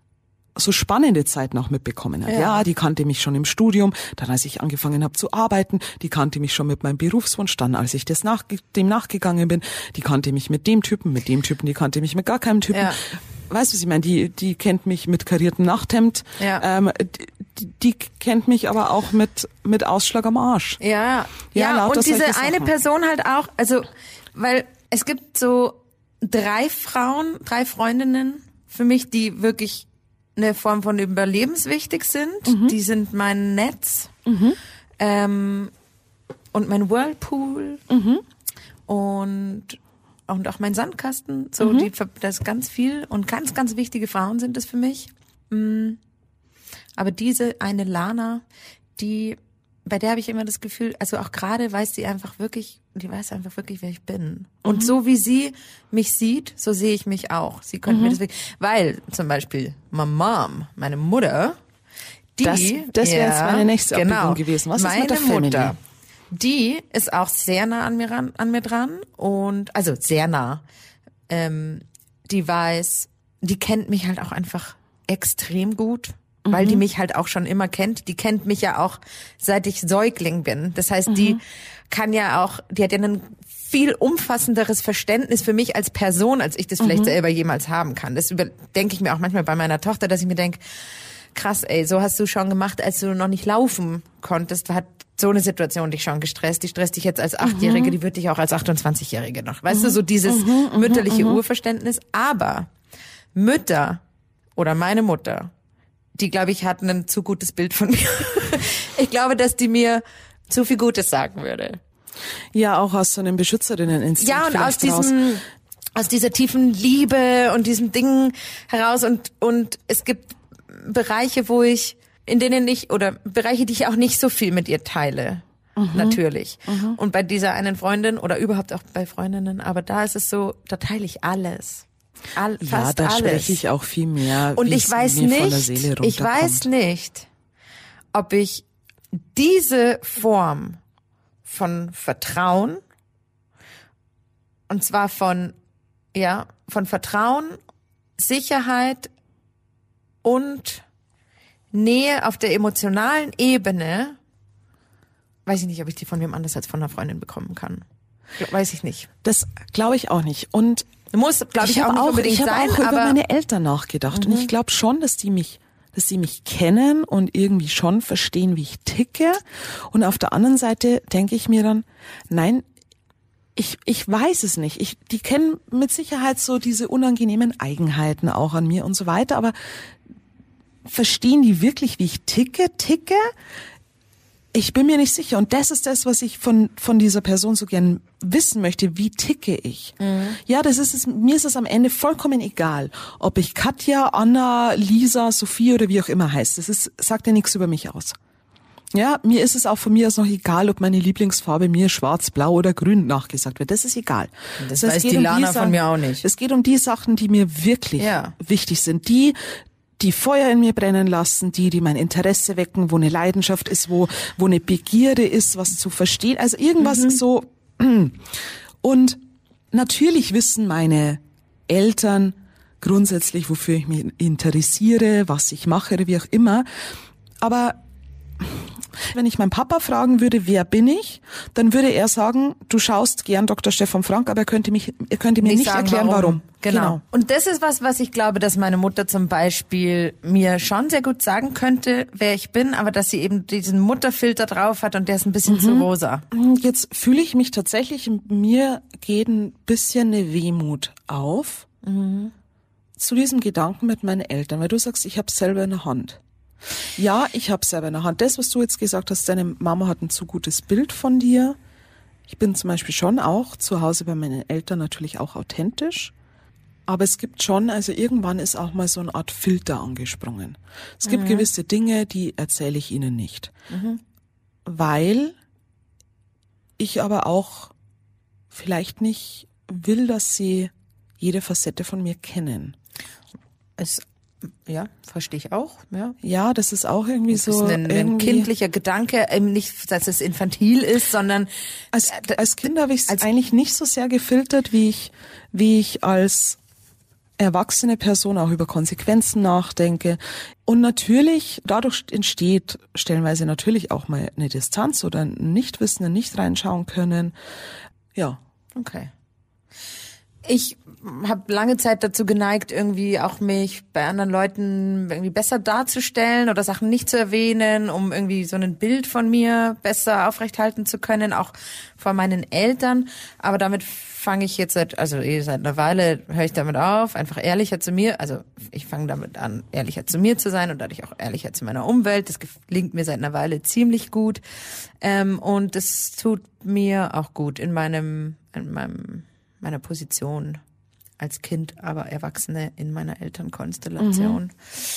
spannende Zeiten auch mitbekommen hat. Ja, die kannte mich schon im Studium, dann als ich angefangen habe zu arbeiten, die kannte mich schon mit meinem Berufswunsch, dann als ich dem nachgegangen bin, die kannte mich mit dem Typen, die kannte mich mit gar keinem Typen. Ja. Weißt du, was ich meine? Die kennt mich mit kariertem Nachthemd, die kennt mich aber auch mit Ausschlag am Arsch. Ja, und diese eine Person halt auch, also, weil es gibt so 3 Freundinnen für mich, die wirklich eine Form von überlebenswichtig sind. Die sind mein Netz und mein Whirlpool und auch mein Sandkasten. So, das ist ganz viel und ganz, ganz wichtige Frauen sind es für mich. Aber diese eine Lana, bei der habe ich immer das Gefühl, also auch gerade weiß die weiß einfach wirklich, wer ich bin. Und so wie sie mich sieht, so sehe ich mich auch. Sie könnte mir deswegen, weil zum Beispiel meine Mutter, das wäre jetzt meine nächste Abbiegung gewesen. Was ist mit der Family? Mutter, die ist auch sehr nah an mir dran und, also sehr nah. Die kennt mich halt auch einfach extrem gut. Weil die mich halt auch schon immer kennt. Die kennt mich ja auch, seit ich Säugling bin. Das heißt, die hat ja ein viel umfassenderes Verständnis für mich als Person, als ich das vielleicht selber jemals haben kann. Das denke ich mir auch manchmal bei meiner Tochter, dass ich mir denke, krass, ey, so hast du schon gemacht, als du noch nicht laufen konntest, hat so eine Situation dich schon gestresst. Die stresst dich jetzt als 8-Jährige, die wird dich auch als 28-Jährige noch. Weißt du, so dieses mütterliche Urverständnis. Aber Mütter oder meine Mutter, die, glaube ich, hat ein zu gutes Bild von mir. Ich glaube, dass die mir zu viel Gutes sagen würde. Ja, auch aus so einem Beschützerinneninstinkt. Ja, und aus dieser tiefen Liebe und diesem Ding heraus und es gibt Bereiche, Bereiche, die ich auch nicht so viel mit ihr teile. Natürlich. Und bei dieser einen Freundin oder überhaupt auch bei Freundinnen, aber da ist es so, da teile ich alles. Ja, da spreche ich auch viel mehr. Und ich weiß nicht, ob ich diese Form von Vertrauen Und zwar von Vertrauen, Sicherheit und Nähe auf der emotionalen Ebene. Weiß ich nicht, ob ich die von wem anders als von einer Freundin bekommen kann. Weiß ich nicht. Das glaube ich auch nicht. Und muss, glaube ich, auch nicht unbedingt sein. Ich habe auch über aber meine Eltern nachgedacht. Und ich glaube schon, dass die mich kennen und irgendwie schon verstehen, wie ich ticke. Und auf der anderen Seite denke ich mir dann, nein, ich weiß es nicht. Die kennen mit Sicherheit so diese unangenehmen Eigenheiten auch an mir und so weiter. Aber verstehen die wirklich, wie ich ticke? Ich bin mir nicht sicher. Und das ist das, was ich von dieser Person so gern wissen möchte. Wie ticke ich? Ja, mir ist es am Ende vollkommen egal, ob ich Katja, Anna, Lisa, Sophie oder wie auch immer heißt. Sagt ja nichts über mich aus. Ja, mir ist es auch von mir aus noch egal, ob meine Lieblingsfarbe mir schwarz, blau oder grün nachgesagt wird. Das ist egal. Das weiß die Lana von mir auch nicht. Es geht um die Sachen, die mir wirklich wichtig sind. Die Feuer in mir brennen lassen, die mein Interesse wecken, wo eine Leidenschaft ist, wo eine Begierde ist, was zu verstehen. Also irgendwas so. Und natürlich wissen meine Eltern grundsätzlich, wofür ich mich interessiere, was ich mache oder wie auch immer. Aber wenn ich meinen Papa fragen würde, wer bin ich, dann würde er sagen, du schaust gern Dr. Stefan Frank, aber er könnte mir nicht sagen, erklären, warum. Genau. Und das ist was ich glaube, dass meine Mutter zum Beispiel mir schon sehr gut sagen könnte, wer ich bin, aber dass sie eben diesen Mutterfilter drauf hat und der ist ein bisschen zu rosa. Jetzt fühle ich mich tatsächlich, mir geht ein bisschen eine Wehmut auf zu diesem Gedanken mit meinen Eltern, weil du sagst, ich habe selber in der Hand. Ja, ich habe selber in der Hand. Das, was du jetzt gesagt hast, deine Mama hat ein zu gutes Bild von dir. Ich bin zum Beispiel schon auch zu Hause bei meinen Eltern natürlich auch authentisch. Aber es gibt schon, also irgendwann ist auch mal so eine Art Filter angesprungen. Es gibt gewisse Dinge, die erzähle ich ihnen nicht. Weil ich aber auch vielleicht nicht will, dass sie jede Facette von mir kennen. Ja, verstehe ich auch. Ja, das ist auch irgendwie das so ist ein kindlicher Gedanke, eben nicht, dass es infantil ist, sondern als Kind habe ich es eigentlich nicht so sehr gefiltert, wie ich als erwachsene Person auch über Konsequenzen nachdenke. Und natürlich, dadurch entsteht stellenweise natürlich auch mal eine Distanz oder ein Nichtwissen, ein nicht reinschauen können. Ja. Okay. Ich habe lange Zeit dazu geneigt, irgendwie auch mich bei anderen Leuten irgendwie besser darzustellen oder Sachen nicht zu erwähnen, um irgendwie so ein Bild von mir besser aufrechthalten zu können, auch vor meinen Eltern. Aber damit fange ich jetzt seit einer Weile höre ich damit auf, einfach ehrlicher zu mir. Also ich fange damit an, ehrlicher zu mir zu sein und dadurch auch ehrlicher zu meiner Umwelt. Das gelingt mir seit einer Weile ziemlich gut. Und das tut mir auch gut in meiner Position als Kind, aber Erwachsene in meiner Elternkonstellation.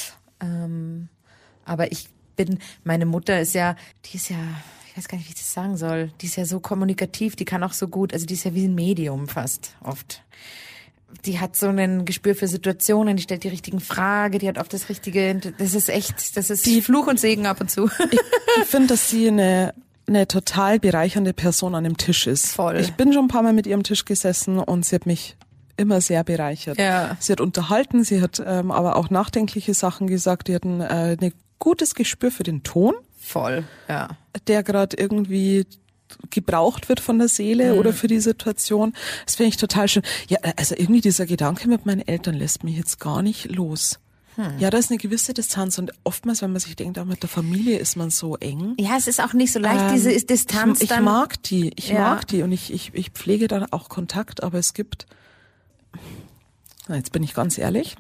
Aber meine Mutter die ist ja, ich weiß gar nicht, wie ich das sagen soll, die ist ja so kommunikativ, die kann auch so gut, also die ist ja wie ein Medium fast oft. Die hat so ein Gespür für Situationen, die stellt die richtigen Fragen, die hat oft das Richtige, das ist die Fluch und Segen ab und zu. Ich finde, dass sie eine total bereichernde Person an dem Tisch ist. Voll. Ich bin schon ein paar Mal mit ihrem Tisch gesessen und sie hat mich immer sehr bereichert. Ja. Sie hat unterhalten, sie hat aber auch nachdenkliche Sachen gesagt, die hat ein gutes Gespür für den Ton. Voll, ja. Der gerade irgendwie gebraucht wird von der Seele oder für die Situation. Das finde ich total schön. Ja, also irgendwie dieser Gedanke mit meinen Eltern lässt mich jetzt gar nicht los. Ja, da ist eine gewisse Distanz und oftmals, wenn man sich denkt, auch mit der Familie ist man so eng. Ja, es ist auch nicht so leicht, diese Distanz ich mag die und ich pflege da auch Kontakt, aber es gibt, jetzt bin ich ganz ehrlich,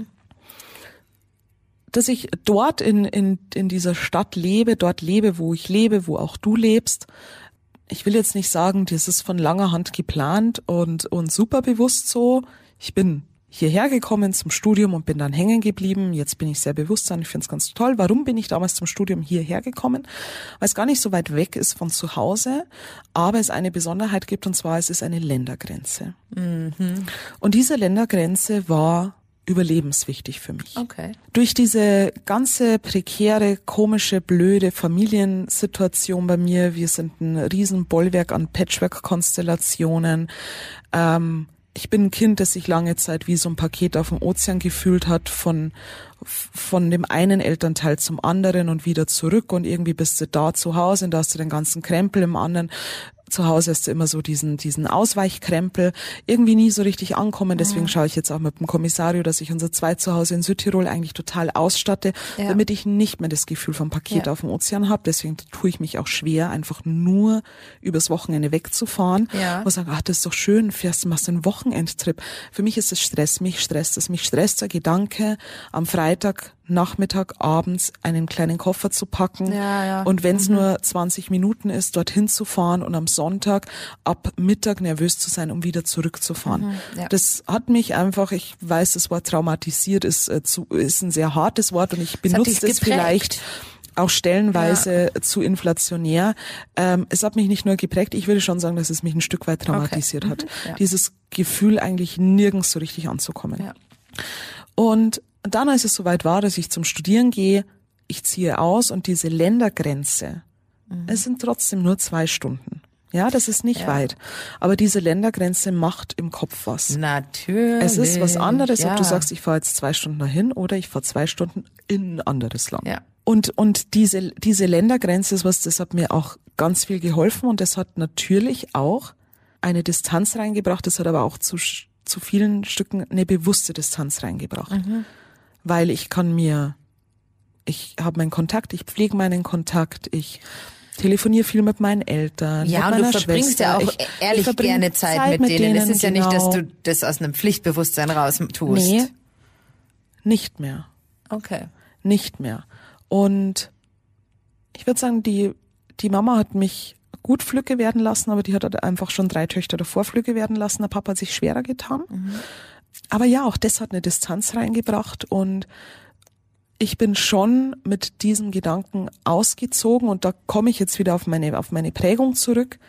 dass ich dort in dieser Stadt dort lebe, wo ich lebe, wo auch du lebst. Ich will jetzt nicht sagen, das ist von langer Hand geplant und super bewusst so. Ich bin hierher gekommen zum Studium und bin dann hängen geblieben. Jetzt bin ich sehr bewusst und ich finde es ganz toll. Warum bin ich damals zum Studium hierher gekommen? Weil es gar nicht so weit weg ist von zu Hause, aber es eine Besonderheit gibt und zwar es ist eine Ländergrenze. Und diese Ländergrenze war überlebenswichtig für mich. Okay. Durch diese ganze prekäre, komische, blöde Familiensituation bei mir, wir sind ein riesen Bollwerk an Patchwork-Konstellationen. Ich bin ein Kind, das sich lange Zeit wie so ein Paket auf dem Ozean gefühlt hat, von dem einen Elternteil zum anderen und wieder zurück, und irgendwie bist du da zu Hause und da hast du den ganzen Krempel, im anderen zu Hause hast du immer so diesen Ausweichkrempel, irgendwie nie so richtig ankommen. Deswegen schaue ich jetzt auch mit dem Kommissario, dass ich unser Zweitzuhause in Südtirol eigentlich total ausstatte, damit ich nicht mehr das Gefühl vom Paket auf dem Ozean habe. Deswegen tue ich mich auch schwer, einfach nur übers Wochenende wegzufahren. Ja. Und sagen, das ist doch schön, machst einen Wochenendtrip. Für mich ist es Stress, mich stresst der Gedanke, am Freitag Nachmittag, abends einen kleinen Koffer zu packen und wenn es nur 20 Minuten ist, dorthin zu fahren und am Sonntag ab Mittag nervös zu sein, um wieder zurückzufahren. Das hat mich einfach, ich weiß, das Wort traumatisiert ist ein sehr hartes Wort und ich benutze es vielleicht auch stellenweise zu inflationär. Es hat mich nicht nur geprägt, ich würde schon sagen, dass es mich ein Stück weit traumatisiert hat. Ja. Dieses Gefühl, eigentlich nirgends so richtig anzukommen. Ja. Und dann, als es soweit war, dass ich zum Studieren gehe, ich ziehe aus und diese Ländergrenze, es sind trotzdem nur 2 Stunden. Ja, das ist nicht weit. Aber diese Ländergrenze macht im Kopf was. Natürlich. Es ist was anderes, ob du sagst, ich fahre jetzt 2 Stunden dahin oder ich fahre 2 Stunden in ein anderes Land. Ja. Und diese Ländergrenze ist was, das hat mir auch ganz viel geholfen und das hat natürlich auch eine Distanz reingebracht, das hat aber auch zu vielen Stücken eine bewusste Distanz reingebracht. Weil ich habe meinen Kontakt, ich pflege meinen Kontakt, ich telefoniere viel mit meinen Eltern, mit meiner Schwester. Ja, und du verbringst ja auch ehrlich gerne Zeit mit denen. Es ist ja nicht, dass du das aus einem Pflichtbewusstsein raus tust. Nee, nicht mehr. Okay. Nicht mehr. Und ich würde sagen, die Mama hat mich gut Flügge werden lassen, aber die hat halt einfach schon 3 Töchter davor Flügge werden lassen. Der Papa hat sich schwerer getan. Aber ja, auch das hat eine Distanz reingebracht und ich bin schon mit diesem Gedanken ausgezogen und da komme ich jetzt wieder auf meine Prägung zurück.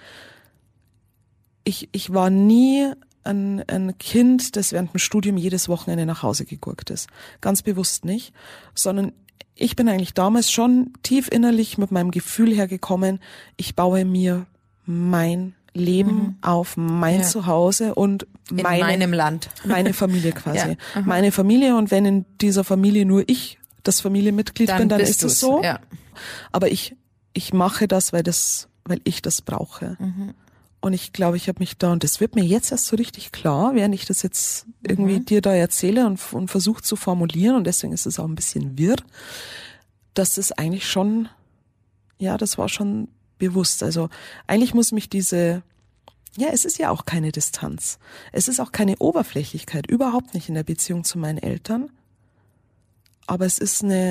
Ich war nie ein Kind, das während dem Studium jedes Wochenende nach Hause gegurkt ist. Ganz bewusst nicht, sondern ich bin eigentlich damals schon tief innerlich mit meinem Gefühl hergekommen, ich baue mir mein Leben auf, mein Zuhause und in meinem Land. Meine Familie quasi. Meine Familie, und wenn in dieser Familie nur ich das Familienmitglied bin, dann ist es so. Ja. Aber ich mache das, weil ich das brauche. Und ich glaube, ich habe mich da, und das wird mir jetzt erst so richtig klar, während ich das jetzt irgendwie dir da erzähle und versuche zu formulieren, und deswegen ist es auch ein bisschen wirr, dass das eigentlich schon, das war schon bewusst. Also eigentlich muss mich es ist ja auch keine Distanz. Es ist auch keine Oberflächlichkeit, überhaupt nicht in der Beziehung zu meinen Eltern. Aber ich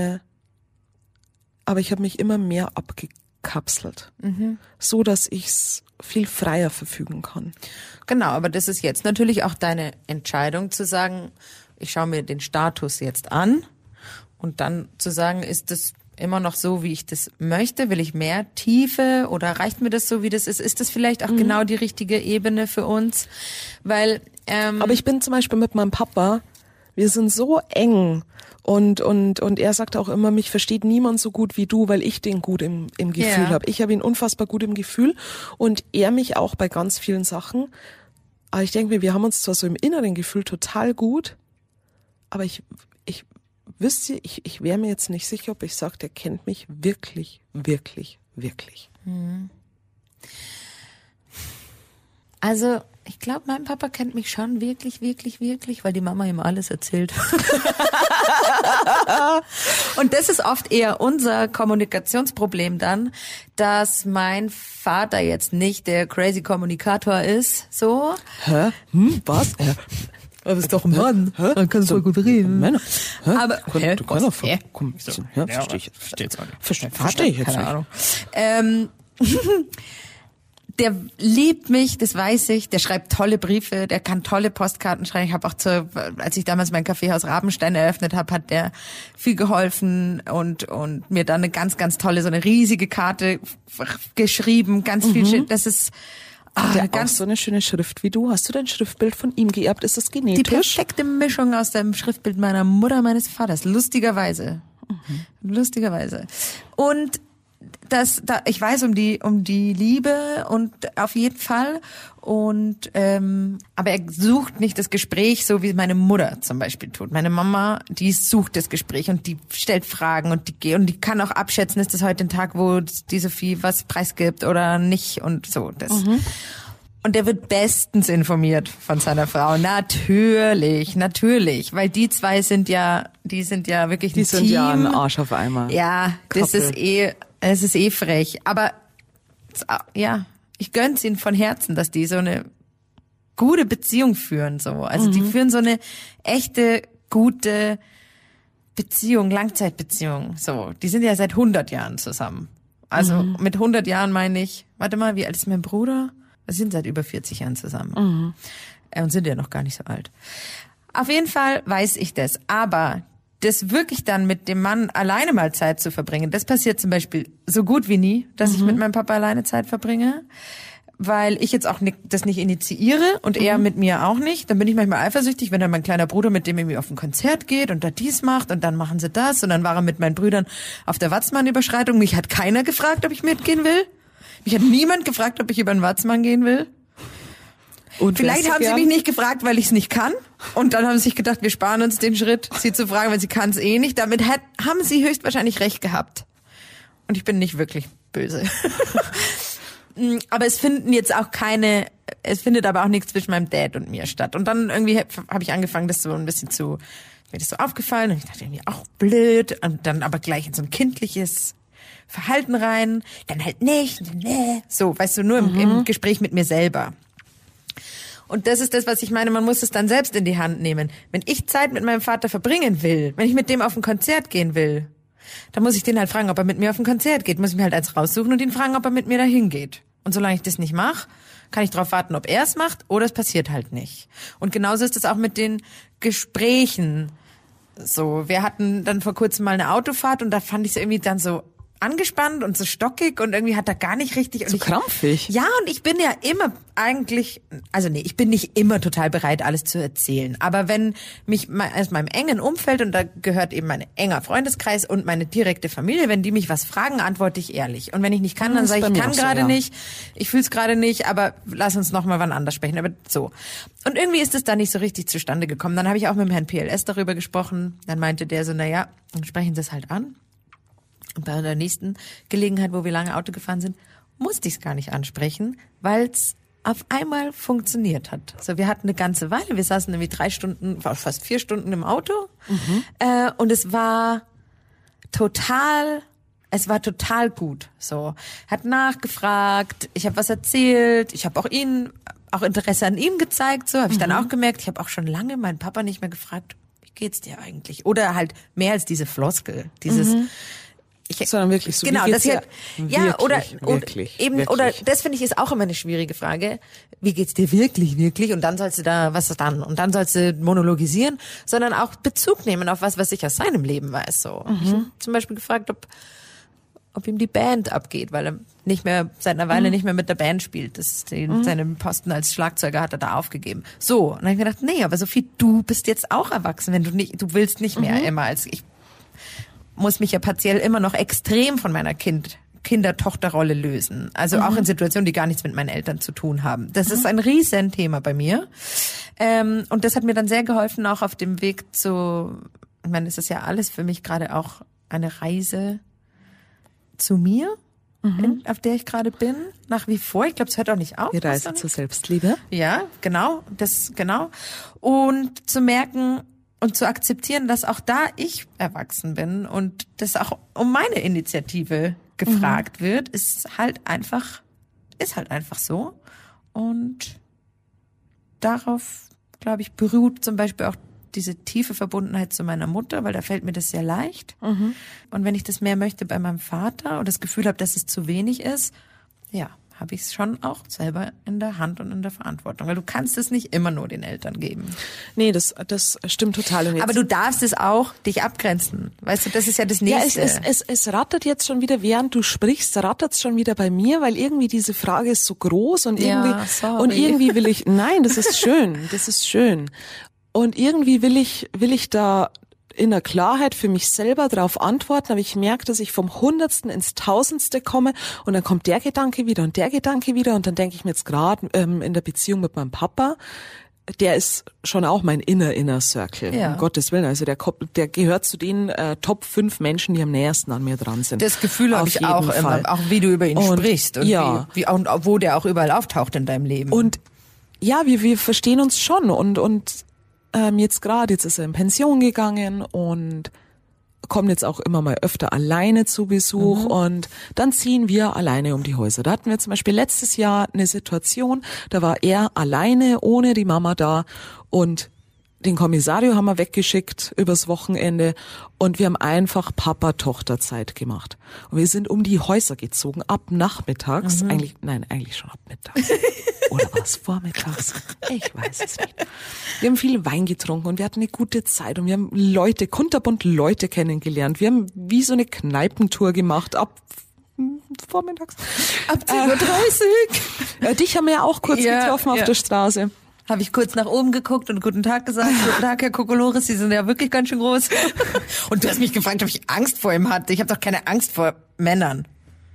habe mich immer mehr abgekapselt, so dass ich's viel freier verfügen kann. Genau, aber das ist jetzt natürlich auch deine Entscheidung zu sagen, ich schaue mir den Status jetzt an und dann zu sagen, ist das immer noch so, wie ich das möchte? Will ich mehr Tiefe oder reicht mir das so, wie das ist? Ist das vielleicht auch genau die richtige Ebene für uns? Weil aber ich bin zum Beispiel mit meinem Papa, wir sind so eng. Und er sagt auch immer, mich versteht niemand so gut wie du, weil ich den gut im Gefühl habe. Ich habe ihn unfassbar gut im Gefühl und er mich auch bei ganz vielen Sachen. Aber ich denke mir, wir haben uns zwar so im inneren Gefühl total gut, aber ich wäre mir jetzt nicht sicher, ob ich sage, der kennt mich wirklich, wirklich, wirklich. Also ich glaube, mein Papa kennt mich schon wirklich, wirklich, wirklich, weil die Mama ihm alles erzählt. Und das ist oft eher unser Kommunikationsproblem dann, dass mein Vater jetzt nicht der crazy Kommunikator ist, so. Hä? Was? Aber ist doch ein Mann. Dann kannst du voll gut reden. Männer. Aber verstehe ich jetzt keine Ahnung. Der liebt mich, das weiß ich, der schreibt tolle Briefe, der kann tolle Postkarten schreiben. Ich habe auch als ich damals mein Kaffeehaus Rabenstein eröffnet habe, hat der viel geholfen und mir dann eine ganz, ganz tolle, so eine riesige Karte geschrieben, ganz viel Shit. Das ist Der hat ganz auch so eine schöne Schrift wie du. Hast du dein Schriftbild von ihm geerbt? Ist das die genetisch? perfekte Mischung aus dem Schriftbild meiner Mutter, meines Vaters. Lustigerweise. Lustigerweise. Und ich weiß um die Liebe und auf jeden Fall. Und aber er sucht nicht das Gespräch, so wie meine Mutter zum Beispiel tut. Meine Mama, die sucht das Gespräch und die stellt Fragen und die kann auch abschätzen, ist das heute ein Tag, wo die Sophie was preisgibt oder nicht und so. Und der wird bestens informiert von seiner Frau. Natürlich, weil die zwei sind ja wirklich ein Die sind Team. ja ein Arsch auf einmal. Ja, es ist eh frech. Aber ja, ich gönn's ihnen von Herzen, dass die so eine gute Beziehung führen. So. Also die führen so eine echte, gute Beziehung, Langzeitbeziehung. So, die sind ja seit 100 Jahren zusammen. Also mit 100 Jahren meine ich, warte mal, wie alt ist mein Bruder? Wir sind seit über 40 Jahren zusammen. Und sind ja noch gar nicht so alt. Auf jeden Fall weiß ich das. Aber das wirklich dann mit dem Mann alleine mal Zeit zu verbringen, das passiert zum Beispiel so gut wie nie, dass ich mit meinem Papa alleine Zeit verbringe, weil ich jetzt auch das nicht initiiere und er mit mir auch nicht. Dann bin ich manchmal eifersüchtig, wenn dann mein kleiner Bruder mit dem irgendwie auf ein Konzert geht und da dies macht und dann machen sie das und dann war er mit meinen Brüdern auf der Watzmann-Überschreitung. Mich hat keiner gefragt, ob ich mitgehen will. Mich hat niemand gefragt, ob ich über den Watzmann gehen will. Und Vielleicht haben sie mich nicht gefragt, weil ich es nicht kann. Und dann haben sie sich gedacht, wir sparen uns den Schritt, sie zu fragen, weil sie kann es eh nicht. Damit haben sie höchstwahrscheinlich recht gehabt. Und ich bin nicht wirklich böse. Aber es findet aber auch nichts zwischen meinem Dad und mir statt. Und dann irgendwie habe ich angefangen, das so ein bisschen mir das so aufgefallen. Und ich dachte irgendwie auch blöd. Und dann aber gleich in so ein kindliches Verhalten rein. Dann halt nicht. So, weißt du, nur im Gespräch mit mir selber. Und das ist das, was ich meine, man muss es dann selbst in die Hand nehmen. Wenn ich Zeit mit meinem Vater verbringen will, wenn ich mit dem auf ein Konzert gehen will, dann muss ich den halt fragen, ob er mit mir auf ein Konzert geht. Muss ich mir halt eins raussuchen und ihn fragen, ob er mit mir dahin geht. Und solange ich das nicht mache, kann ich darauf warten, ob er es macht oder es passiert halt nicht. Und genauso ist es auch mit den Gesprächen. So, wir hatten dann vor kurzem mal eine Autofahrt und da fand ich es irgendwie dann so angespannt und so stockig und irgendwie hat er gar nicht richtig... So krampfig. Ja, und ich bin ja immer eigentlich... Also nee, ich bin nicht immer total bereit, alles zu erzählen. Aber wenn mich aus meinem engen Umfeld, und da gehört eben mein enger Freundeskreis und meine direkte Familie, wenn die mich was fragen, antworte ich ehrlich. Und wenn ich nicht kann, dann sage ich, ich kann gerade nicht, ich fühle es gerade nicht, aber lass uns noch mal wann anders sprechen. Aber so. Und irgendwie ist es da nicht so richtig zustande gekommen. Dann habe ich auch mit dem Herrn PLS darüber gesprochen. Dann meinte der so, naja, dann sprechen Sie es halt an. Und bei der nächsten Gelegenheit, wo wir lange Auto gefahren sind, musste ich es gar nicht ansprechen, weil es auf einmal funktioniert hat. So, wir hatten eine ganze Weile, wir saßen irgendwie 3 Stunden, fast 4 Stunden im Auto. Und es war total gut. So, hat nachgefragt, ich habe was erzählt, ich habe auch Interesse an ihm gezeigt. So, habe ich dann auch gemerkt. Ich habe auch schon lange meinen Papa nicht mehr gefragt, wie geht's dir eigentlich? Oder halt mehr als diese Floskel, dieses sondern wirklich so. Genau, das hier, ja, oder wirklich. oder das finde ich ist auch immer eine schwierige Frage. Wie geht's dir wirklich? Und dann sollst du und dann sollst du monologisieren, sondern auch Bezug nehmen auf was ich aus seinem Leben weiß. So, ich habe zum Beispiel gefragt, ob ihm die Band abgeht, weil er seit einer Weile nicht mehr mit der Band spielt. Seinen Posten als Schlagzeuger hat er da aufgegeben. So, und dann habe ich mir gedacht, nee, aber Sophie, du bist jetzt auch erwachsen, wenn du willst nicht mehr immer als ich. Muss mich ja partiell immer noch extrem von meiner Kinder-Tochter-Rolle lösen. Also auch in Situationen, die gar nichts mit meinen Eltern zu tun haben. Das ist ein Riesenthema bei mir. Und das hat mir dann sehr geholfen, auch auf dem Weg ich meine, es ist ja alles für mich gerade auch eine Reise zu mir, auf der ich gerade bin, nach wie vor. Ich glaube, es hört auch nicht auf. Die Reise zur Selbstliebe. Ja, genau. Und zu merken, und zu akzeptieren, dass auch da ich erwachsen bin und das auch um meine Initiative gefragt wird, ist halt einfach so. Und darauf, glaube ich, beruht zum Beispiel auch diese tiefe Verbundenheit zu meiner Mutter, weil da fällt mir das sehr leicht. Und wenn ich das mehr möchte bei meinem Vater und das Gefühl habe, dass es zu wenig ist, ja, habe ich es schon auch selber in der Hand und in der Verantwortung. Weil du kannst es nicht immer nur den Eltern geben. Nee, das stimmt total. Und jetzt, aber du darfst es auch dich abgrenzen. Weißt du, das ist ja das Nächste. Ja, es rattert jetzt schon wieder, während du sprichst, rattert es schon wieder bei mir, weil irgendwie diese Frage ist so groß und irgendwie will ich, nein, das ist schön. Und irgendwie will ich da in der Klarheit für mich selber darauf antworten, aber ich merke, dass ich vom Hundertsten ins Tausendste komme und dann kommt der Gedanke wieder und dann denke ich mir jetzt gerade in der Beziehung mit meinem Papa, der ist schon auch mein inner Circle, um Gottes Willen. Also der gehört zu den Top 5 Menschen, die am nähersten an mir dran sind. Das Gefühl habe ich auch immer, auch wie du über ihn sprichst und und wo der auch überall auftaucht in deinem Leben. Und ja, wir verstehen uns schon und jetzt ist er in Pension gegangen und kommt jetzt auch immer mal öfter alleine zu Besuch und dann ziehen wir alleine um die Häuser. Da hatten wir zum Beispiel letztes Jahr eine Situation, da war er alleine, ohne die Mama da und den Kommissario haben wir weggeschickt übers Wochenende und wir haben einfach Papa-Tochter-Zeit gemacht. Und wir sind um die Häuser gezogen, ab nachmittags, eigentlich schon ab mittags. Oder war es vormittags? Ich weiß es nicht. Wir haben viel Wein getrunken und wir hatten eine gute Zeit und wir haben kunterbunt Leute kennengelernt. Wir haben wie so eine Kneipentour gemacht, ab vormittags. Ab 10:30 Uhr. Dich haben wir ja auch kurz getroffen auf der Straße. Habe ich kurz nach oben geguckt und guten Tag gesagt. Guten Tag, Herr Kokolores, Sie sind ja wirklich ganz schön groß. Und du hast mich gefragt, ob ich Angst vor ihm hatte. Ich habe doch keine Angst vor Männern.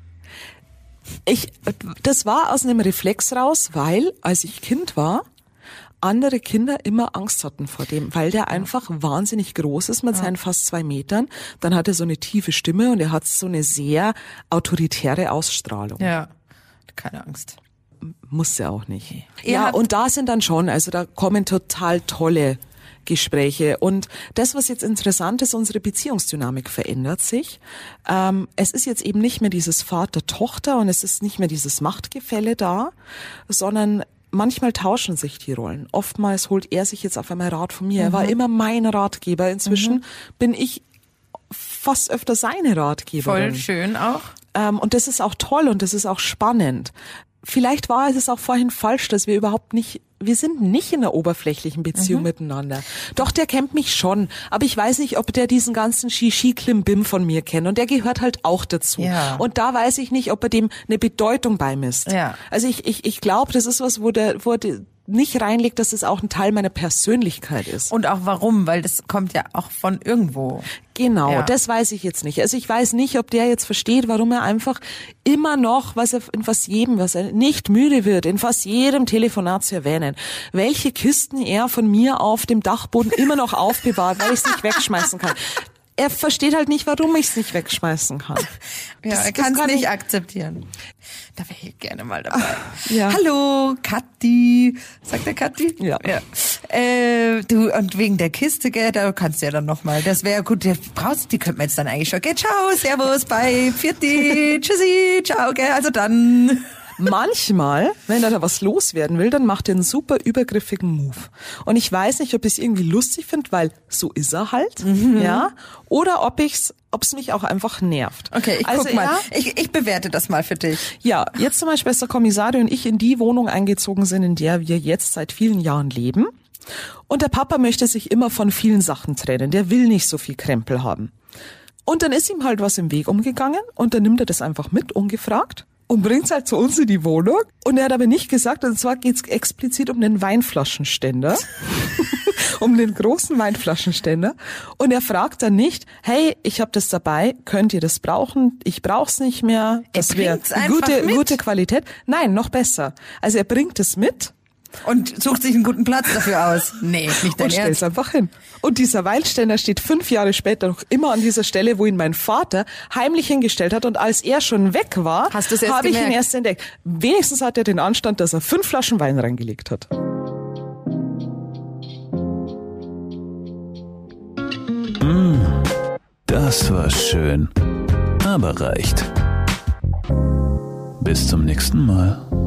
Das war aus einem Reflex raus, weil, als ich Kind war, andere Kinder immer Angst hatten vor dem, weil der einfach wahnsinnig groß ist mit seinen fast 2 Metern. Dann hat er so eine tiefe Stimme und er hat so eine sehr autoritäre Ausstrahlung. Ja, keine Angst. Muss ja auch nicht. Ja, und da sind dann schon, also da kommen total tolle Gespräche. Und das, was jetzt interessant ist, unsere Beziehungsdynamik verändert sich. Es ist jetzt eben nicht mehr dieses Vater-Tochter und es ist nicht mehr dieses Machtgefälle da, sondern manchmal tauschen sich die Rollen. Oftmals holt er sich jetzt auf einmal Rat von mir. Er war immer mein Ratgeber. Inzwischen bin ich fast öfter seine Ratgeberin. Voll schön auch. Und das ist auch toll und das ist auch spannend. Vielleicht war es auch vorhin falsch, dass wir sind nicht in einer oberflächlichen Beziehung miteinander. Doch, der kennt mich schon. Aber ich weiß nicht, ob der diesen ganzen Shishi-Klimbim von mir kennt. Und der gehört halt auch dazu. Ja. Und da weiß ich nicht, ob er dem eine Bedeutung beimisst. Ja. Also ich glaube, das ist was, wo der nicht reinlegt, dass es auch ein Teil meiner Persönlichkeit ist. Und auch warum, weil das kommt ja auch von irgendwo. Genau, das weiß ich jetzt nicht. Also ich weiß nicht, ob der jetzt versteht, warum er einfach immer noch, was er nicht müde wird, in fast jedem Telefonat zu erwähnen, welche Kisten er von mir auf dem Dachboden immer noch aufbewahrt, weil ich es nicht wegschmeißen kann. Er versteht halt nicht, warum ich es nicht wegschmeißen kann. Ja, er kann es nicht akzeptieren. Da wäre ich gerne mal dabei. Hallo, Kathi. Sagt der Kathi? Ja. Du, und wegen der Kiste, gell, da kannst du ja dann nochmal. Das wäre gut, die könnten wir jetzt dann eigentlich schon. Gell, ciao, servus, bye, Pfiati, tschüssi, ciao, gell, also dann. Manchmal, wenn er da was loswerden will, dann macht er einen super übergriffigen Move. Und ich weiß nicht, ob ich es irgendwie lustig finde, weil so ist er halt, oder ob es mich auch einfach nervt. Okay, guck mal. Ich bewerte das mal für dich. Ja, jetzt zum Beispiel, als der Kommissario und ich in die Wohnung eingezogen sind, in der wir jetzt seit vielen Jahren leben. Und der Papa möchte sich immer von vielen Sachen trennen. Der will nicht so viel Krempel haben. Und dann ist ihm halt was im Weg umgegangen und dann nimmt er das einfach mit, ungefragt. Und bringt's halt zu uns in die Wohnung. Und er hat aber nicht gesagt, und zwar geht's explizit um den Weinflaschenständer. Um den großen Weinflaschenständer. Und er fragt dann nicht, hey, ich habe das dabei, könnt ihr das brauchen? Ich brauch's nicht mehr. Das wäre gute Qualität. Nein, noch besser. Also er bringt es mit. Und sucht sich einen guten Platz dafür aus. Nee, nicht dein Ernst. Und stellt's einfach hin. Und dieser Weinständer steht 5 Jahre später noch immer an dieser Stelle, wo ihn mein Vater heimlich hingestellt hat. Und als er schon weg war, habe ich ihn erst entdeckt. Wenigstens hat er den Anstand, dass er 5 Flaschen Wein reingelegt hat. Das war schön, aber reicht. Bis zum nächsten Mal.